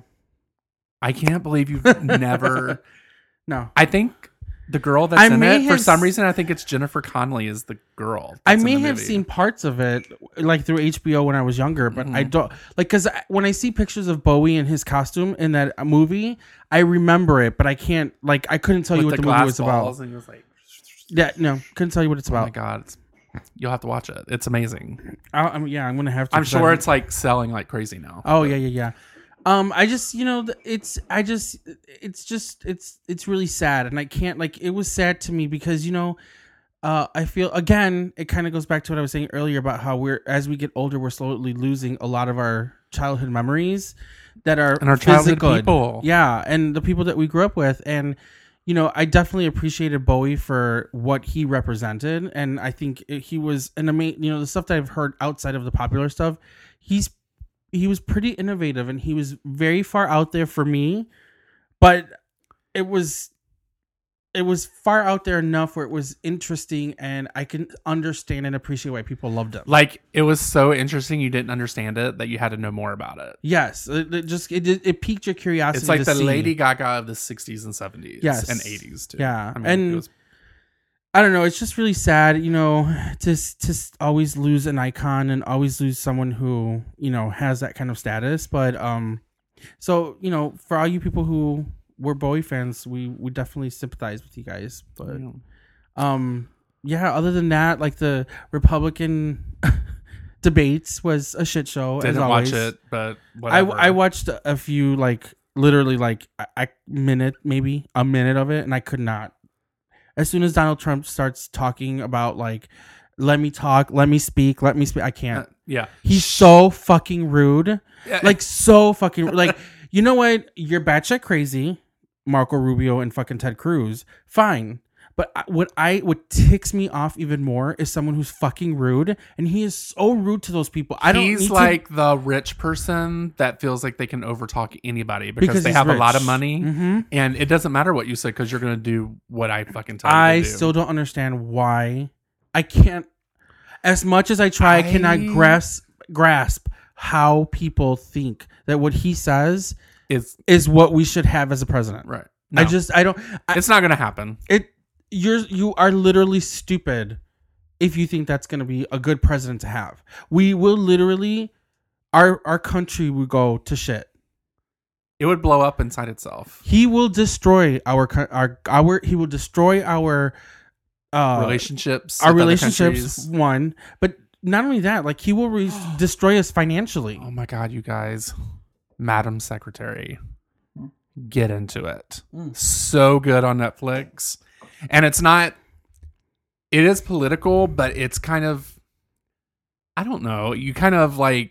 I can't believe you've never. No, I think the girl that's I in may it, for have some s- reason, I think it's Jennifer Connelly is the girl. I that's in may the have movie. seen parts of it, like through H B O when I was younger, but I Mhm. don't like because when I see pictures of Bowie in his costume in that movie, I remember it, but I can't like I couldn't tell with you what the, the, movie glass was balls, about. and he was like, Yeah, no, couldn't tell you what it's "Oh my about. god, it's, you'll have to watch it. It's amazing. I, I'm, yeah, I'm gonna have to. I'm 'cause sure I- it's like selling like crazy now." Oh yeah, yeah, yeah. Um, I just you know th- it's I just it's just it's it's really sad, and I can't like it was sad to me because you know, uh, I feel again it kind of goes back to what I was saying earlier about how we're as we get older we're slowly losing a lot of our childhood memories that are And our childhood physical. people. Yeah, and the people that we grew up with, and you know I definitely appreciated Bowie for what he represented, and I think it- he was an amazing. You know the stuff that I've heard outside of the popular stuff, he's. He was pretty innovative and he was very far out there for me, but it was it was far out there enough where it was interesting and I can understand and appreciate why people loved him. Like it was so interesting you didn't understand it that you had to know more about it. Yes, it, it just it, it piqued your curiosity. It's like to the see. Lady Gaga of the sixties and seventies, Yes. and eighties too. Yeah, I mean, and it was, I don't know. It's just really sad, you know, to to always lose an icon and always lose someone who you know has that kind of status. But um, so you know, for all you people who were Bowie fans, we we definitely sympathize with you guys. But you know, um, yeah. Other than that, like the Republican debates was a shit show. didn't as always. watch it, but I whatever. I watched a few like literally like a, a minute maybe a minute of it, and I could not. As soon as Donald Trump starts talking about like, let me talk, let me speak, let me speak, I can't. Uh, yeah, He's so fucking rude. Yeah. Like so fucking like you know what? You're batshit crazy, Marco Rubio and fucking Ted Cruz. Fine. But I- what I what ticks me off even more is someone who's fucking rude, and he is so rude to those people. I don't. He's need like to, the rich person that feels like they can overtalk anybody because, Because they he's have a lot rich. of money, Mhm. and it doesn't matter what you say because you're going to do what I fucking tell you I to do. still don't understand why I can't. As much as I try, I, I- cannot grasp grasp how people think that what he says It's is what we should have as a president. right. I No, just I don't. I, it's not going to happen. it you're you are literally stupid if you think that's going to be a good president to have. We will literally our our country will go to shit. It would blow up inside itself. He will destroy our co- our our he will destroy our uh relationships, our with other relationships countries. one, but not only that, like he will re- destroy us financially. Oh my god, you guys, Madam Secretary, get into it. So good on Netflix, and it's not. It is political, but it's kind of. I don't know. You kind of like.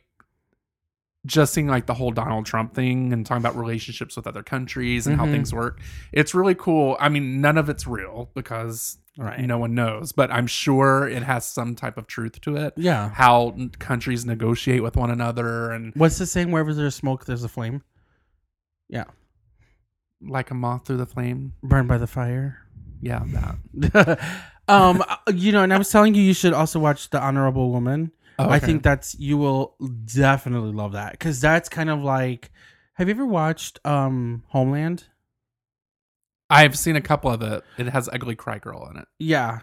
Just seeing like the whole Donald Trump thing and talking about relationships with other countries and Mhm. how things work. It's really cool. I mean, none of it's real because Right. no one knows, but I'm sure it has some type of truth to it. Yeah. How n- countries negotiate with one another and What's the saying? Wherever there's smoke, there's a flame. Yeah. like a moth through the flame. Burned by the fire. Yeah, that. um, you know, and I was telling you, you should also watch The Honorable Woman. Oh, I okay. think that's you will definitely love that because that's kind of like. Have you ever watched um Homeland? I've seen a couple of it. It has Ugly Cry Girl in it. Yeah,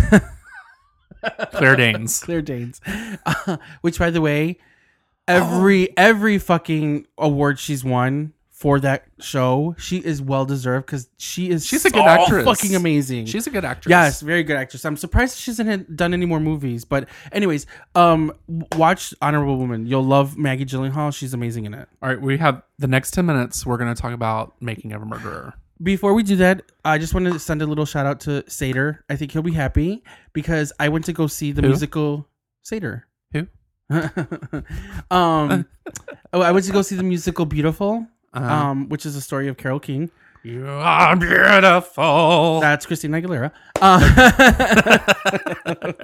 Claire Danes. Claire Danes. Uh, which, by the way, every Oh. every fucking award she's won for that show, she is well deserved because she is She's a so good actress. fucking amazing. She's a good actress. Yes, very good actress. I'm surprised she hasn't done any more movies. But anyways, um, w- watch Honorable Woman. You'll love Maggie Gyllenhaal. She's amazing in it. All right, we have the next ten minutes. We're going to talk about Making of a Murderer. Before we do that, I just want to send a little shout out to Seder. I think he'll be happy because I went to go see the Who? musical Seder. Who? um, oh, I went to go see the musical Beautiful, Uh-huh. um, which is a story of Carole King. You are beautiful. That's Christina Aguilera. Uh,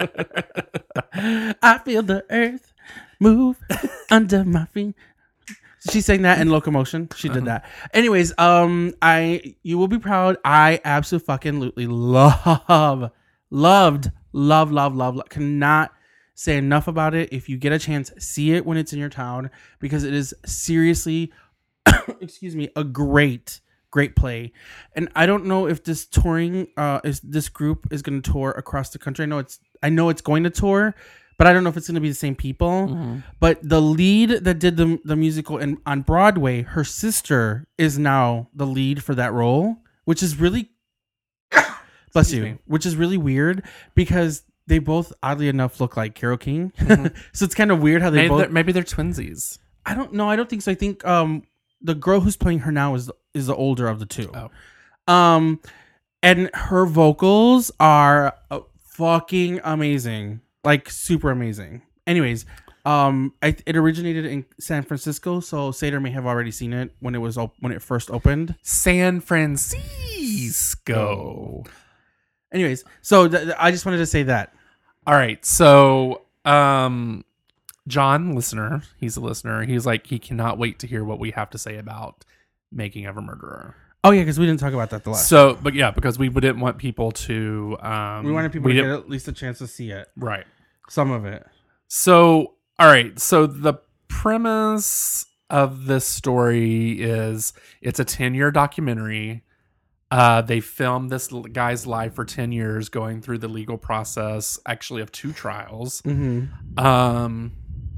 I feel the earth move under my feet. She sang that in Locomotion. She did that. Anyways, um, I you will be proud. I absolutely fucking love, loved, love, love, love, love. Cannot say enough about it. If you get a chance, see it when it's in your town because it is seriously, excuse me, a great, great play. And I don't know if this touring, uh, is this group is going to tour across the country. I know it's, I know it's going to tour. But I don't know if it's going to be the same people. Mm-hmm. But the lead that did the the musical in, on Broadway, her sister is now the lead for that role, which is really, bless you, me. which is really weird because they both, oddly enough, look like Carole King. Mm-hmm. So it's kind of weird how they maybe both. They're, maybe they're twinsies. I don't know. I don't think so. I think um the girl who's playing her now is is the older of the two. Oh. Um, and her vocals are uh, fucking amazing. Like super amazing. Anyways, um, I, it originated in San Francisco, so Seder may have already seen it when it was op- when it first opened. San Francisco. Anyways, so th- th- I just wanted to say that. All right, so um, John, listener, he's a listener. He's like he cannot wait to hear what we have to say about Making of a Murderer. Oh yeah, because we didn't talk about that the last. So, but yeah, because we didn't want people to. Um, we wanted people we to get at least a chance to see it. Right. Some of it. So, all right. So the premise of this story is it's a ten-year documentary. Uh, they filmed this guy's life for ten years, going through the legal process, actually of two trials. Mm-hmm. Um.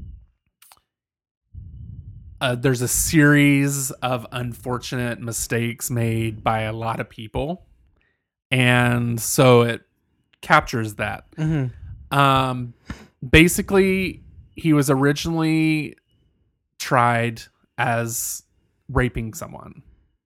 Uh, there's a series of unfortunate mistakes made by a lot of people. And so it captures that. Mm-hmm. Um, basically, he was originally tried as raping someone.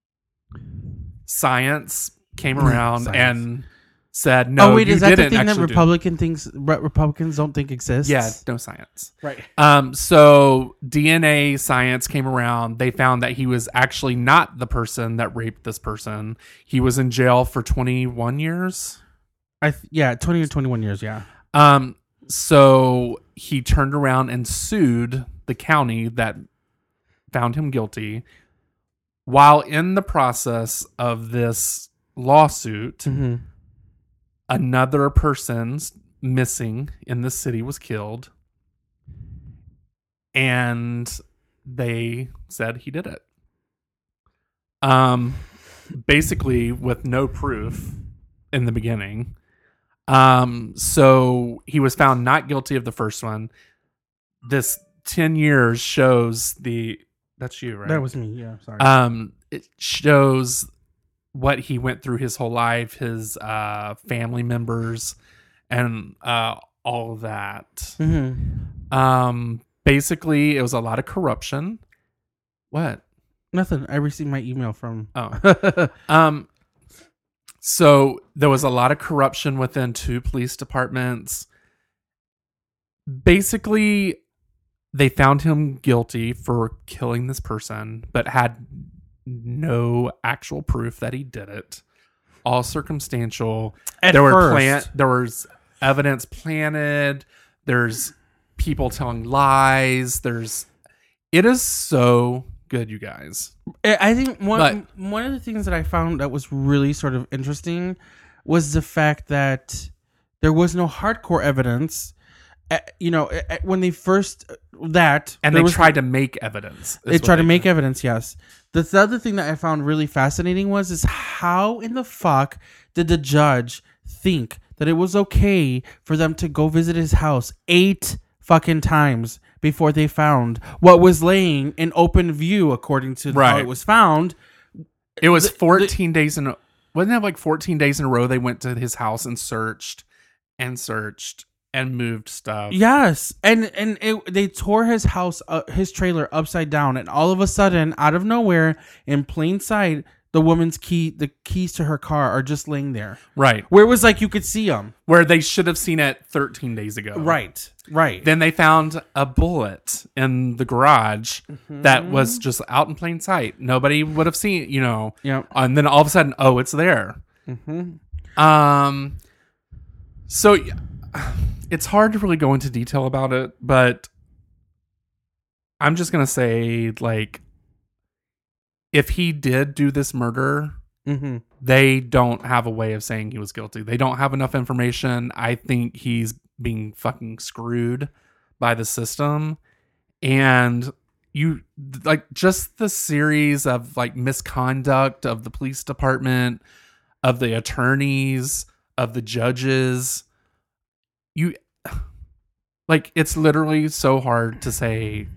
Science came around Science. and said, no, oh, wait, you is that didn't the thing that actually Republican do. thinks, re- Republicans don't think exists? Yeah, no science. Right. Um. So D N A science came around. They found that he was actually not the person that raped this person. He was in jail for twenty-one years. I th- yeah, twenty or twenty-one years, yeah. Um. So he turned around and sued the county that found him guilty. While in the process of this lawsuit, mm-hmm. another person's missing in the city was killed, and they said he did it. Um, basically with no proof in the beginning. Um, so he was found not guilty of the first one. This ten years shows the, that's you, right? That was me. Yeah. Sorry. Um, it shows what he went through his whole life, his uh, family members, and uh, all of that. Mm-hmm. Um, basically, it was a lot of corruption. What? Nothing. I received my email from. Oh. um. So there was a lot of corruption within two police departments. Basically, they found him guilty for killing this person, but had no actual proof that he did it. All circumstantial. At there were first. plant. There was evidence planted. There's people telling lies. There's. It is so good, you guys. I think one but, one of the things that I found that was really sort of interesting was the fact that there was no hardcore evidence. Uh, you know, uh, when they first uh, that and they tried to make evidence. They tried to make did. evidence. Yes. The, the other thing that I found really fascinating was is how in the fuck did the judge think that it was okay for them to go visit his house eight fucking times before they found what was laying in open view, according to right. how it was found. It was fourteen the, days in a, wasn't that like fourteen days in a row they went to his house and searched and searched and moved stuff. Yes. And and it, they tore his house, uh, his trailer upside down, and all of a sudden, out of nowhere, in plain sight, the woman's key, the keys to her car are just laying there. Right. Where it was like you could see them. Where they should have seen it thirteen days ago. Right. Right. Then they found a bullet in the garage mm-hmm. that was just out in plain sight. Nobody would have seen, you know. Yeah. And then all of a sudden, oh, it's there. Mm-hmm. Um. So it's hard to really go into detail about it, but I'm just gonna say, like, if he did do this murder, Mm-hmm. they don't have a way of saying he was guilty. They don't have enough information. I think he's being fucking screwed by the system. And you like just the series of like misconduct of the police department, of the attorneys, of the judges. You like, it's literally so hard to say,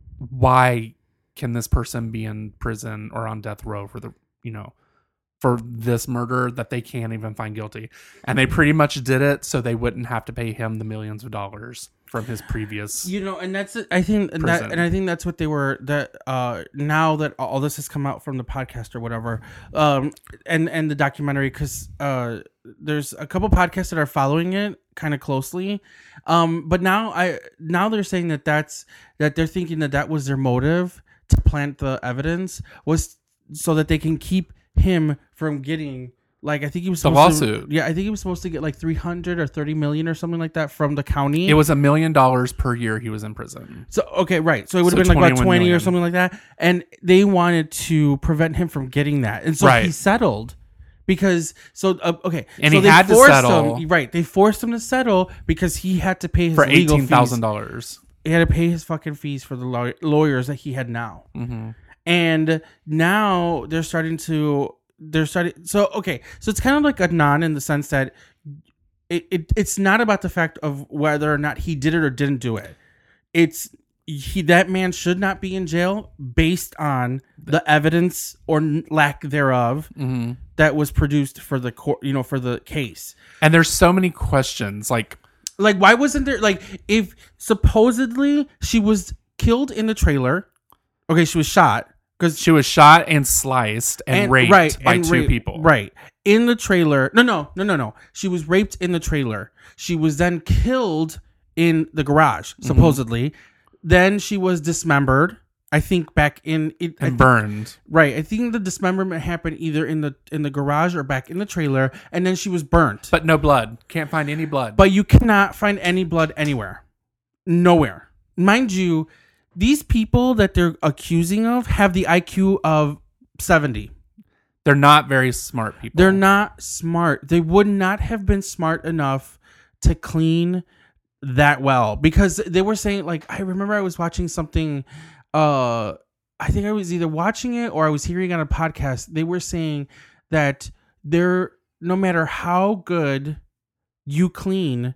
why can this person be in prison or on death row for the, you know, for this murder that they can't even find guilty. And they pretty much did it so they wouldn't have to pay him the millions of dollars from his previous. You know, and that's I think and that and I think that's what they were that uh now that all this has come out from the podcast or whatever, um and and the documentary, because uh there's a couple podcasts that are following it kind of closely, um but now I now they're saying that that's that they're thinking that that was their motive to plant the evidence, was so that they can keep him from getting, like, I think he was the supposed lawsuit. To, yeah, I think he was supposed to get like three hundred or thirty million or something like that from the county. It was a million dollars per year he was in prison. So okay, right. So it would have So been like about twenty million. or something like that, and they wanted to prevent him from getting that, and so Right. he settled because so uh, okay, And so he they had to forced settle. him, right? They forced him to settle because he had to pay his For legal eighteen thousand fees. dollars. He had to pay his fucking fees for the law- lawyers that he had now, Mm-hmm. and now they're starting to. They're starting. So okay, so it's kind of like a non in the sense that it, it it's not about the fact of whether or not he did it or didn't do it. It's he that man should not be in jail based on the evidence or n- lack thereof Mm-hmm. that was produced for the court, you know, for the case. And there's so many questions. Like, Like, why wasn't there like if supposedly she was killed in the trailer? Okay, she was shot. Because she was shot and sliced and, raped by and two raped- people. Right. In the trailer. No, no, no, no, no. She was raped in the trailer. She was then killed in the garage, supposedly. Mm-hmm. Then she was dismembered. I think back in it, And I burned. Think, right. I think the dismemberment happened either in the in the garage or back in the trailer, and then she was burnt. But no blood. Can't find any blood. But you cannot find any blood anywhere. Nowhere. Mind you, these people that they're accusing of have the I Q of seventy. They're not very smart people. They're not smart. They would not have been smart enough to clean that well, because they were saying, like, I remember I was watching something, uh, I think I was either watching it or I was hearing on a podcast. They were saying that they're, no matter how good you clean,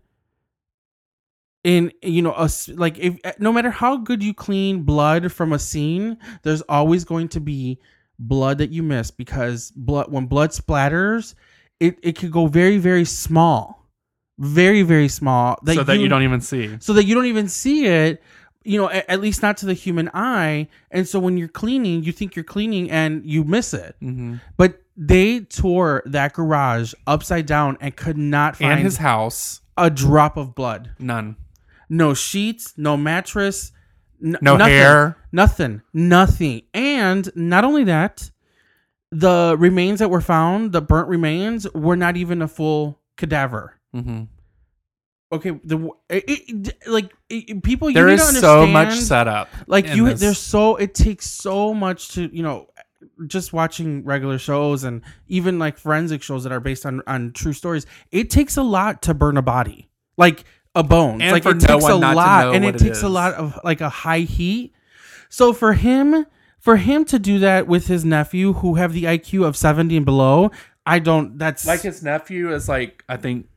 in, you know, a, like if no matter how good you clean blood from a scene, there's always going to be blood that you miss, because blood, when blood splatters, it, it could go very, very small, very, very small, that so that you, you don't even see. so that you don't even see it, you know, at, at least not to the human eye. And so when you're cleaning, you think you're cleaning and you miss it. Mm-hmm. But they tore that garage upside down and could not find And his house. a drop of blood. None. No sheets, no mattress, n- No nothing, hair. nothing, nothing. And not only that, the remains that were found, the burnt remains, were not even a full cadaver. Mm-hmm. Okay, the it, it, like it, people, There you need is to so understand, much setup. Like in you, this. there's so it takes so much to, you know, just watching regular shows and even like forensic shows that are based on on true stories. It takes a lot to burn a body, like a bone. And like for it no takes one a not to lot, know and what it it takes a is. lot of like a high heat. So for him, for him to do that with his nephew, who have the I Q of seventy and below, I don't. That's Like his nephew is like, I think,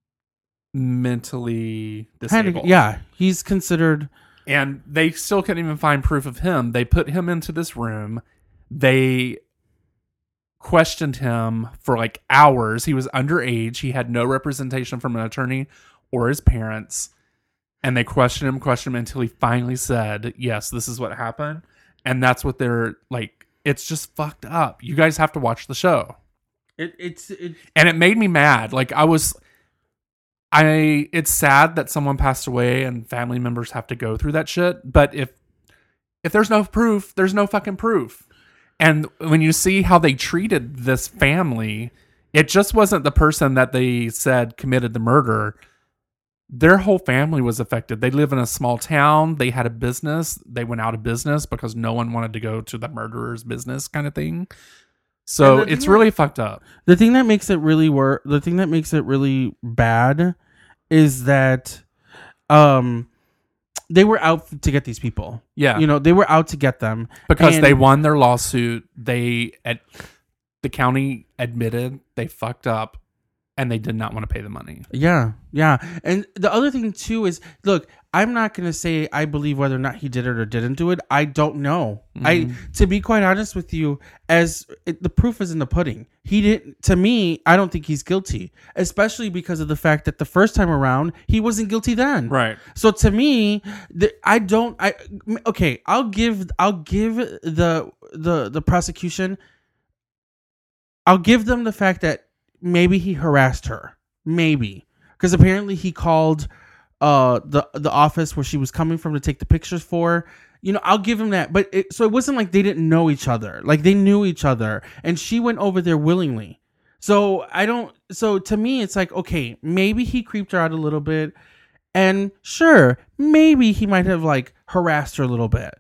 mentally kind disabled. of, yeah. He's considered. And they still couldn't even find proof of him. They put him into this room. They questioned him for like hours. He was underage. He had no representation from an attorney or his parents. And they questioned him, questioned him until he finally said, yes, this is what happened. And that's what they're like. It's just fucked up. You guys have to watch the show. It, it's it, And it made me mad. Like I was, I, it's sad that someone passed away and family members have to go through that shit. But if, if there's no proof, there's no fucking proof. And when you see how they treated this family, it just wasn't the person that they said committed the murder. their whole family was affected. They live in a small town. They had a business. They went out of business because no one wanted to go to the murderer's business kind of thing. So it's really that, fucked up. The thing that makes it really work, the thing that makes it really bad is that um, they were out to get these people. Yeah. You know, they were out to get them. Because and, they won their lawsuit. They, at, the county admitted they fucked up. And they did not want to pay the money. Yeah, yeah. And the other thing, too, is, look, I'm not going to say I believe whether or not he did it or didn't do it. I don't know. Mm-hmm. I, to be quite honest with you, as it, the proof is in the pudding. He didn't, to me, I don't think he's guilty. Especially because of the fact that the first time around, he wasn't guilty then. Right. So to me, the, I don't, I, okay, I'll give, I'll give the, the, the prosecution, I'll give them the fact that maybe he harassed her. Maybe. Because apparently he called uh, the the office where she was coming from to take the pictures for. You know, I'll give him that. But it, so it wasn't like they didn't know each other. Like they knew each other. And she went over there willingly. So I don't. So to me, it's like, okay, maybe he creeped her out a little bit. And sure, maybe he might have like harassed her a little bit.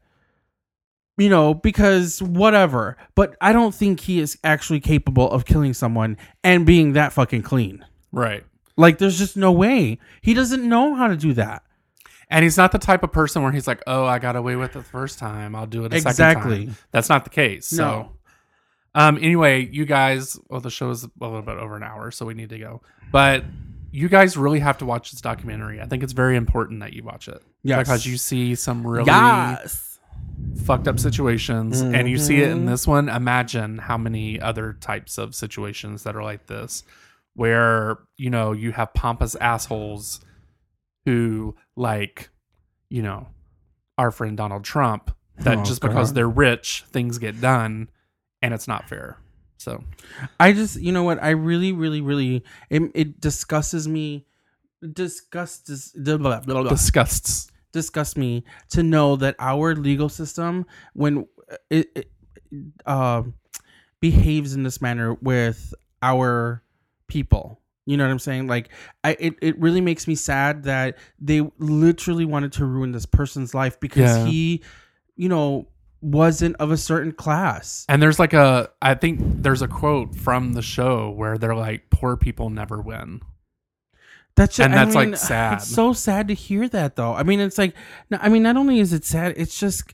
You know, because whatever. But I don't think he is actually capable of killing someone and being that fucking clean. Right. Like, there's just no way. He doesn't know how to do that. And he's not the type of person where he's like, oh, I got away with it the first time. I'll do it a exactly. second time. That's not the case. No. So, um, anyway, you guys, well, the show is a little bit over an hour, so we need to go. But you guys really have to watch this documentary. I think it's very important that you watch it. Yes. Because you see some really... Yes. fucked up situations, mm-hmm. and you see it in this one. Imagine how many other types of situations that are like this, where, you know, you have pompous assholes who, like, you know, our friend Donald Trump, that oh, just God. because they're rich, things get done, and it's not fair. So I just, you know what, I really, really, really, it, it disgusts me, disgusts, blah, blah, blah, blah. disgusts. disgusts me to know that our legal system, when it, it uh, behaves in this manner with our people, you know what I'm saying? Like, I it, it really makes me sad that they literally wanted to ruin this person's life because yeah. he, you know, wasn't of a certain class. And there's like a, I think there's a quote from the show where they're like, poor people never win. That's just, and that's I mean, like sad. It's so sad to hear that, though. I mean, it's like, I mean, not only is it sad, it's just,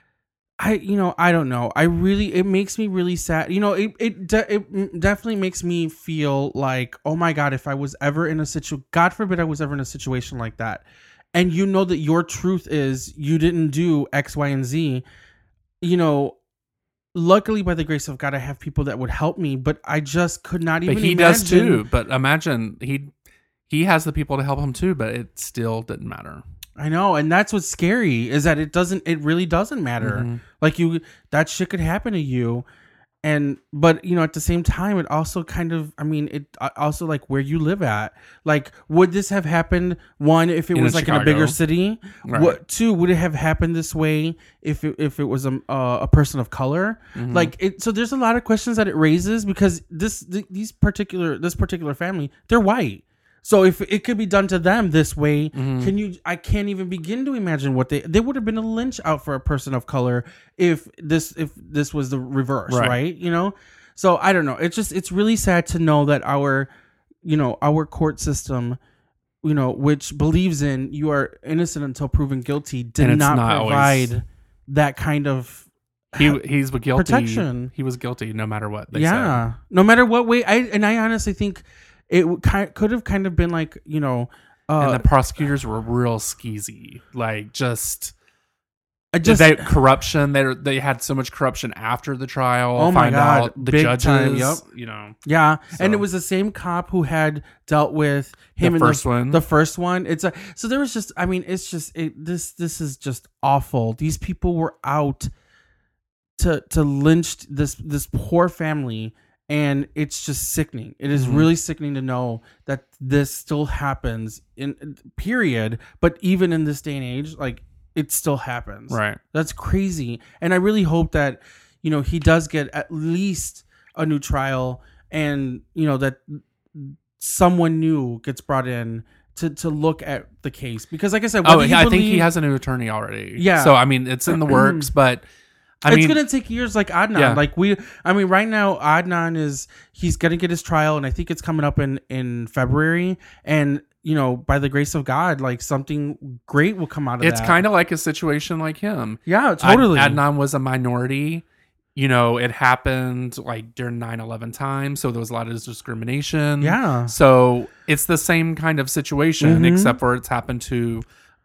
I, you know, I don't know. I really, it makes me really sad. You know, it it, de- it definitely makes me feel like, oh my God, if I was ever in a situation, God forbid I was ever in a situation like that, and you know that your truth is you didn't do X, Y, and Z, you know, luckily by the grace of God, I have people that would help me, but I just could not even But he imagine. does too. But imagine he he has the people to help him too, but it still didn't matter. I know, and that's what's scary is that it doesn't. It really doesn't matter. Mm-hmm. Like you, that shit could happen to you, and but you know, at the same time, it also kind of. I mean, it also like where you live at. Like, would this have happened? One, if it in was like Chicago. in a bigger city. Right. What two? Would it have happened this way if it, if it was a uh, a person of color? Mm-hmm. Like it. So there's a lot of questions that it raises because this th- these particular this particular family, they're white. So if it could be done to them this way, mm-hmm. can you? I can't even begin to imagine what they they would have been a lynch out for a person of color if this if this was the reverse, right? right? You know, so I don't know. It's just it's really sad to know that our, you know, our court system, you know, which believes in you are innocent until proven guilty, did not, not provide always... that kind of. He he's guilty. Protection. He was guilty no matter what. They yeah, said. No matter what way. I and I honestly think. It could have kind of been like, you know... Uh, and the prosecutors were real skeezy. Like, just... I just they, corruption. They they had so much corruption after the trial. Oh, my God. Out the Big judges, time. Yep. You know. Yeah. So. And it was the same cop who had dealt with him the in first the, one. The first one. It's a, So there was just... I mean, it's just... It, this This is just awful. These people were out to to lynch this this poor family... And it's just sickening. It is mm-hmm. really sickening to know that this still happens in period. But even in this day and age, like it still happens. Right. That's crazy. And I really hope that, you know, he does get at least a new trial and, you know, that someone new gets brought in to to look at the case because, like I said, Oh, whether you yeah, I think he believe- has a new attorney already. Yeah. So I mean, it's in the works, but I it's mean, gonna take years, like Adnan. Yeah. Like we, I mean, right now Adnan is he's gonna get his trial, and I think it's coming up in in February. And you know, by the grace of God, like something great will come out of it's that. kind of like a situation like him. yeah, totally. Ad- Adnan was a minority. You know, it happened like during nine eleven time, so there was a lot of discrimination. Yeah. So it's the same kind of situation, Mhm. except for it's happened to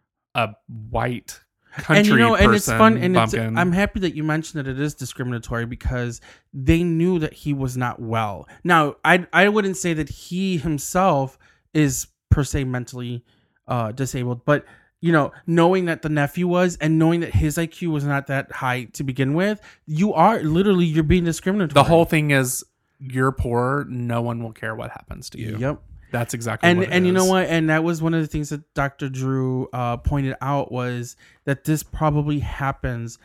a white country and you know, person. and it's fun, and it's, bumpkin. I'm happy that you mentioned that it is discriminatory because they knew that he was not well. Now, I I wouldn't say that he himself is per se mentally uh, disabled, but you know, knowing that the nephew was, and knowing that his I Q was not that high to begin with, you are literally you're being discriminatory. the whole thing is you're poor. No one will care what happens to you. Yep. That's exactly And what it and you know is. what? And that was one of the things that Doctor Drew uh, pointed out was that this probably happens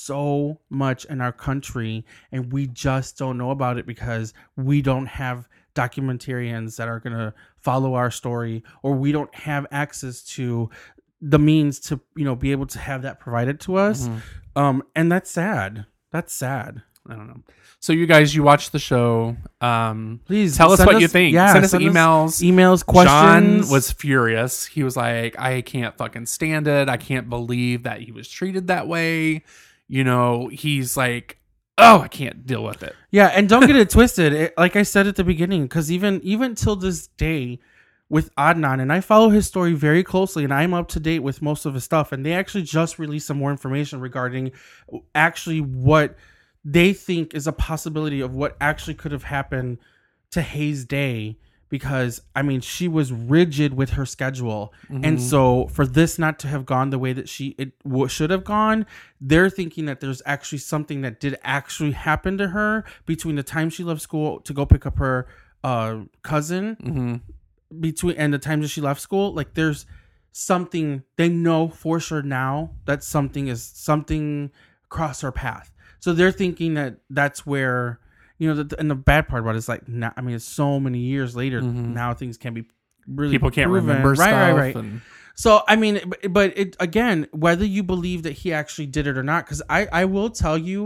so much in our country, and we just don't know about it because we don't have documentarians that are going to follow our story, or we don't have access to the means to, you know, be able to have that provided to us. Mm-hmm. Um, and that's sad. That's sad. I don't know. So you guys, you watch the show. Um, Please tell us send what you think. Yeah, send us send emails. emails, questions. John was furious. He was like, I can't fucking stand it. I can't believe that he was treated that way. You know, he's like, oh, I can't deal with it. Yeah, and don't get it twisted. It, like I said at the beginning, because even even till this day with Adnan, and I follow his story very closely, and I'm up to date with most of his stuff, and they actually just released some more information regarding actually what they think is a possibility of what actually could have happened to Hayes Day, because I mean she was rigid with her schedule, Mm-hmm. and so for this not to have gone the way that she it w- should have gone, they're thinking that there's actually something that did actually happen to her between the time she left school to go pick up her uh, cousin, Mm-hmm. between and the time that she left school. Like there's something they know for sure now that something is something crossed her path. So they're thinking that that's where, you know, the, and the bad part about it is like, now, I mean, it's so many years later Mhm. now things can be really People can't proven. remember right, stuff. right, right. And, So I mean, but, but it again, whether you believe that he actually did it or not, because I I will tell you,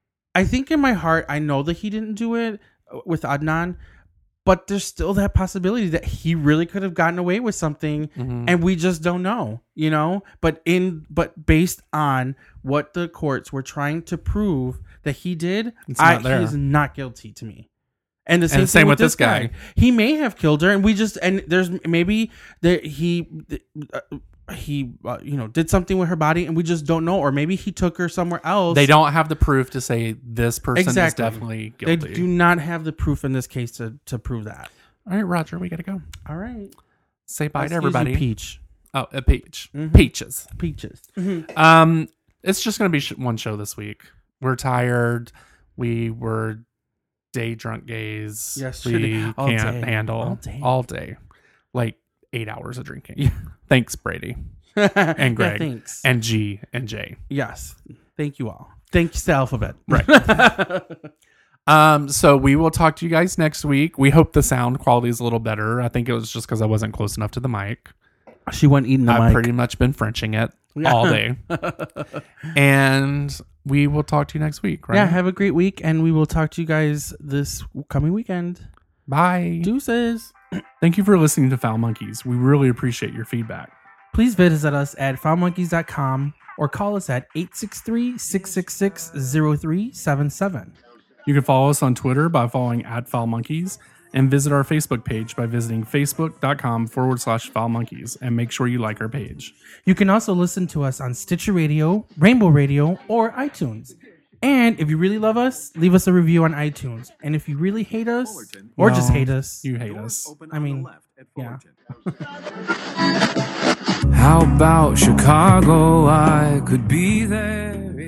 I think in my heart I know that he didn't do it with Adnan, but there's still that possibility that he really could have gotten away with something, Mhm. and we just don't know, you know. But in but based on what the courts were trying to prove that he did, It's I, not there. he is not guilty to me. And the same, And thing same with, with this this guy. guy. He may have killed her, and we just and there's maybe that he uh, he uh, you know did something with her body, and we just don't know. Or maybe he took her somewhere else. they don't have the proof to say this person Exactly. is definitely They guilty. do not have the proof in this case to to prove that. All right, Roger, we got to go. All right. Say bye to Excuse you, everybody. Peach. Oh, a peach. Mhm. Peaches. Peaches. Um, it's just gonna be sh- one show this week. We're tired. We were day drunk gays. Yesterday. We All can't day. handle All day. all day, like eight hours of drinking. Yeah. Thanks, Brady and Yeah, Greg thanks. and G and J. Yes. Thank you all. Thanks to Alphabet. Right. Um, so we will talk to you guys next week. We hope the sound quality is a little better. I think it was just because I wasn't close enough to the mic. She went eating the I've mic. pretty much been Frenching it Yeah. all day. And we will talk to you next week, right? Yeah, have a great week, and we will talk to you guys this coming weekend. Bye. Deuces. Thank you for listening to Foul Monkeys. We really appreciate your feedback. Please visit us at foul monkeys dot com or call us at eight six three, six six six, zero three seven seven. You can follow us on Twitter by following at Foul Monkeys and visit our Facebook page by visiting facebook.com forward slash Foul Monkeys and make sure you like our page. You can also listen to us on Stitcher Radio, Rainbow Radio, or iTunes. And if you really love us, leave us a review on iTunes. And if you really hate us, or Well, just hate us, You hate us. Open I on mean, the left at yeah. Fullerton. How about Chicago? I could be there.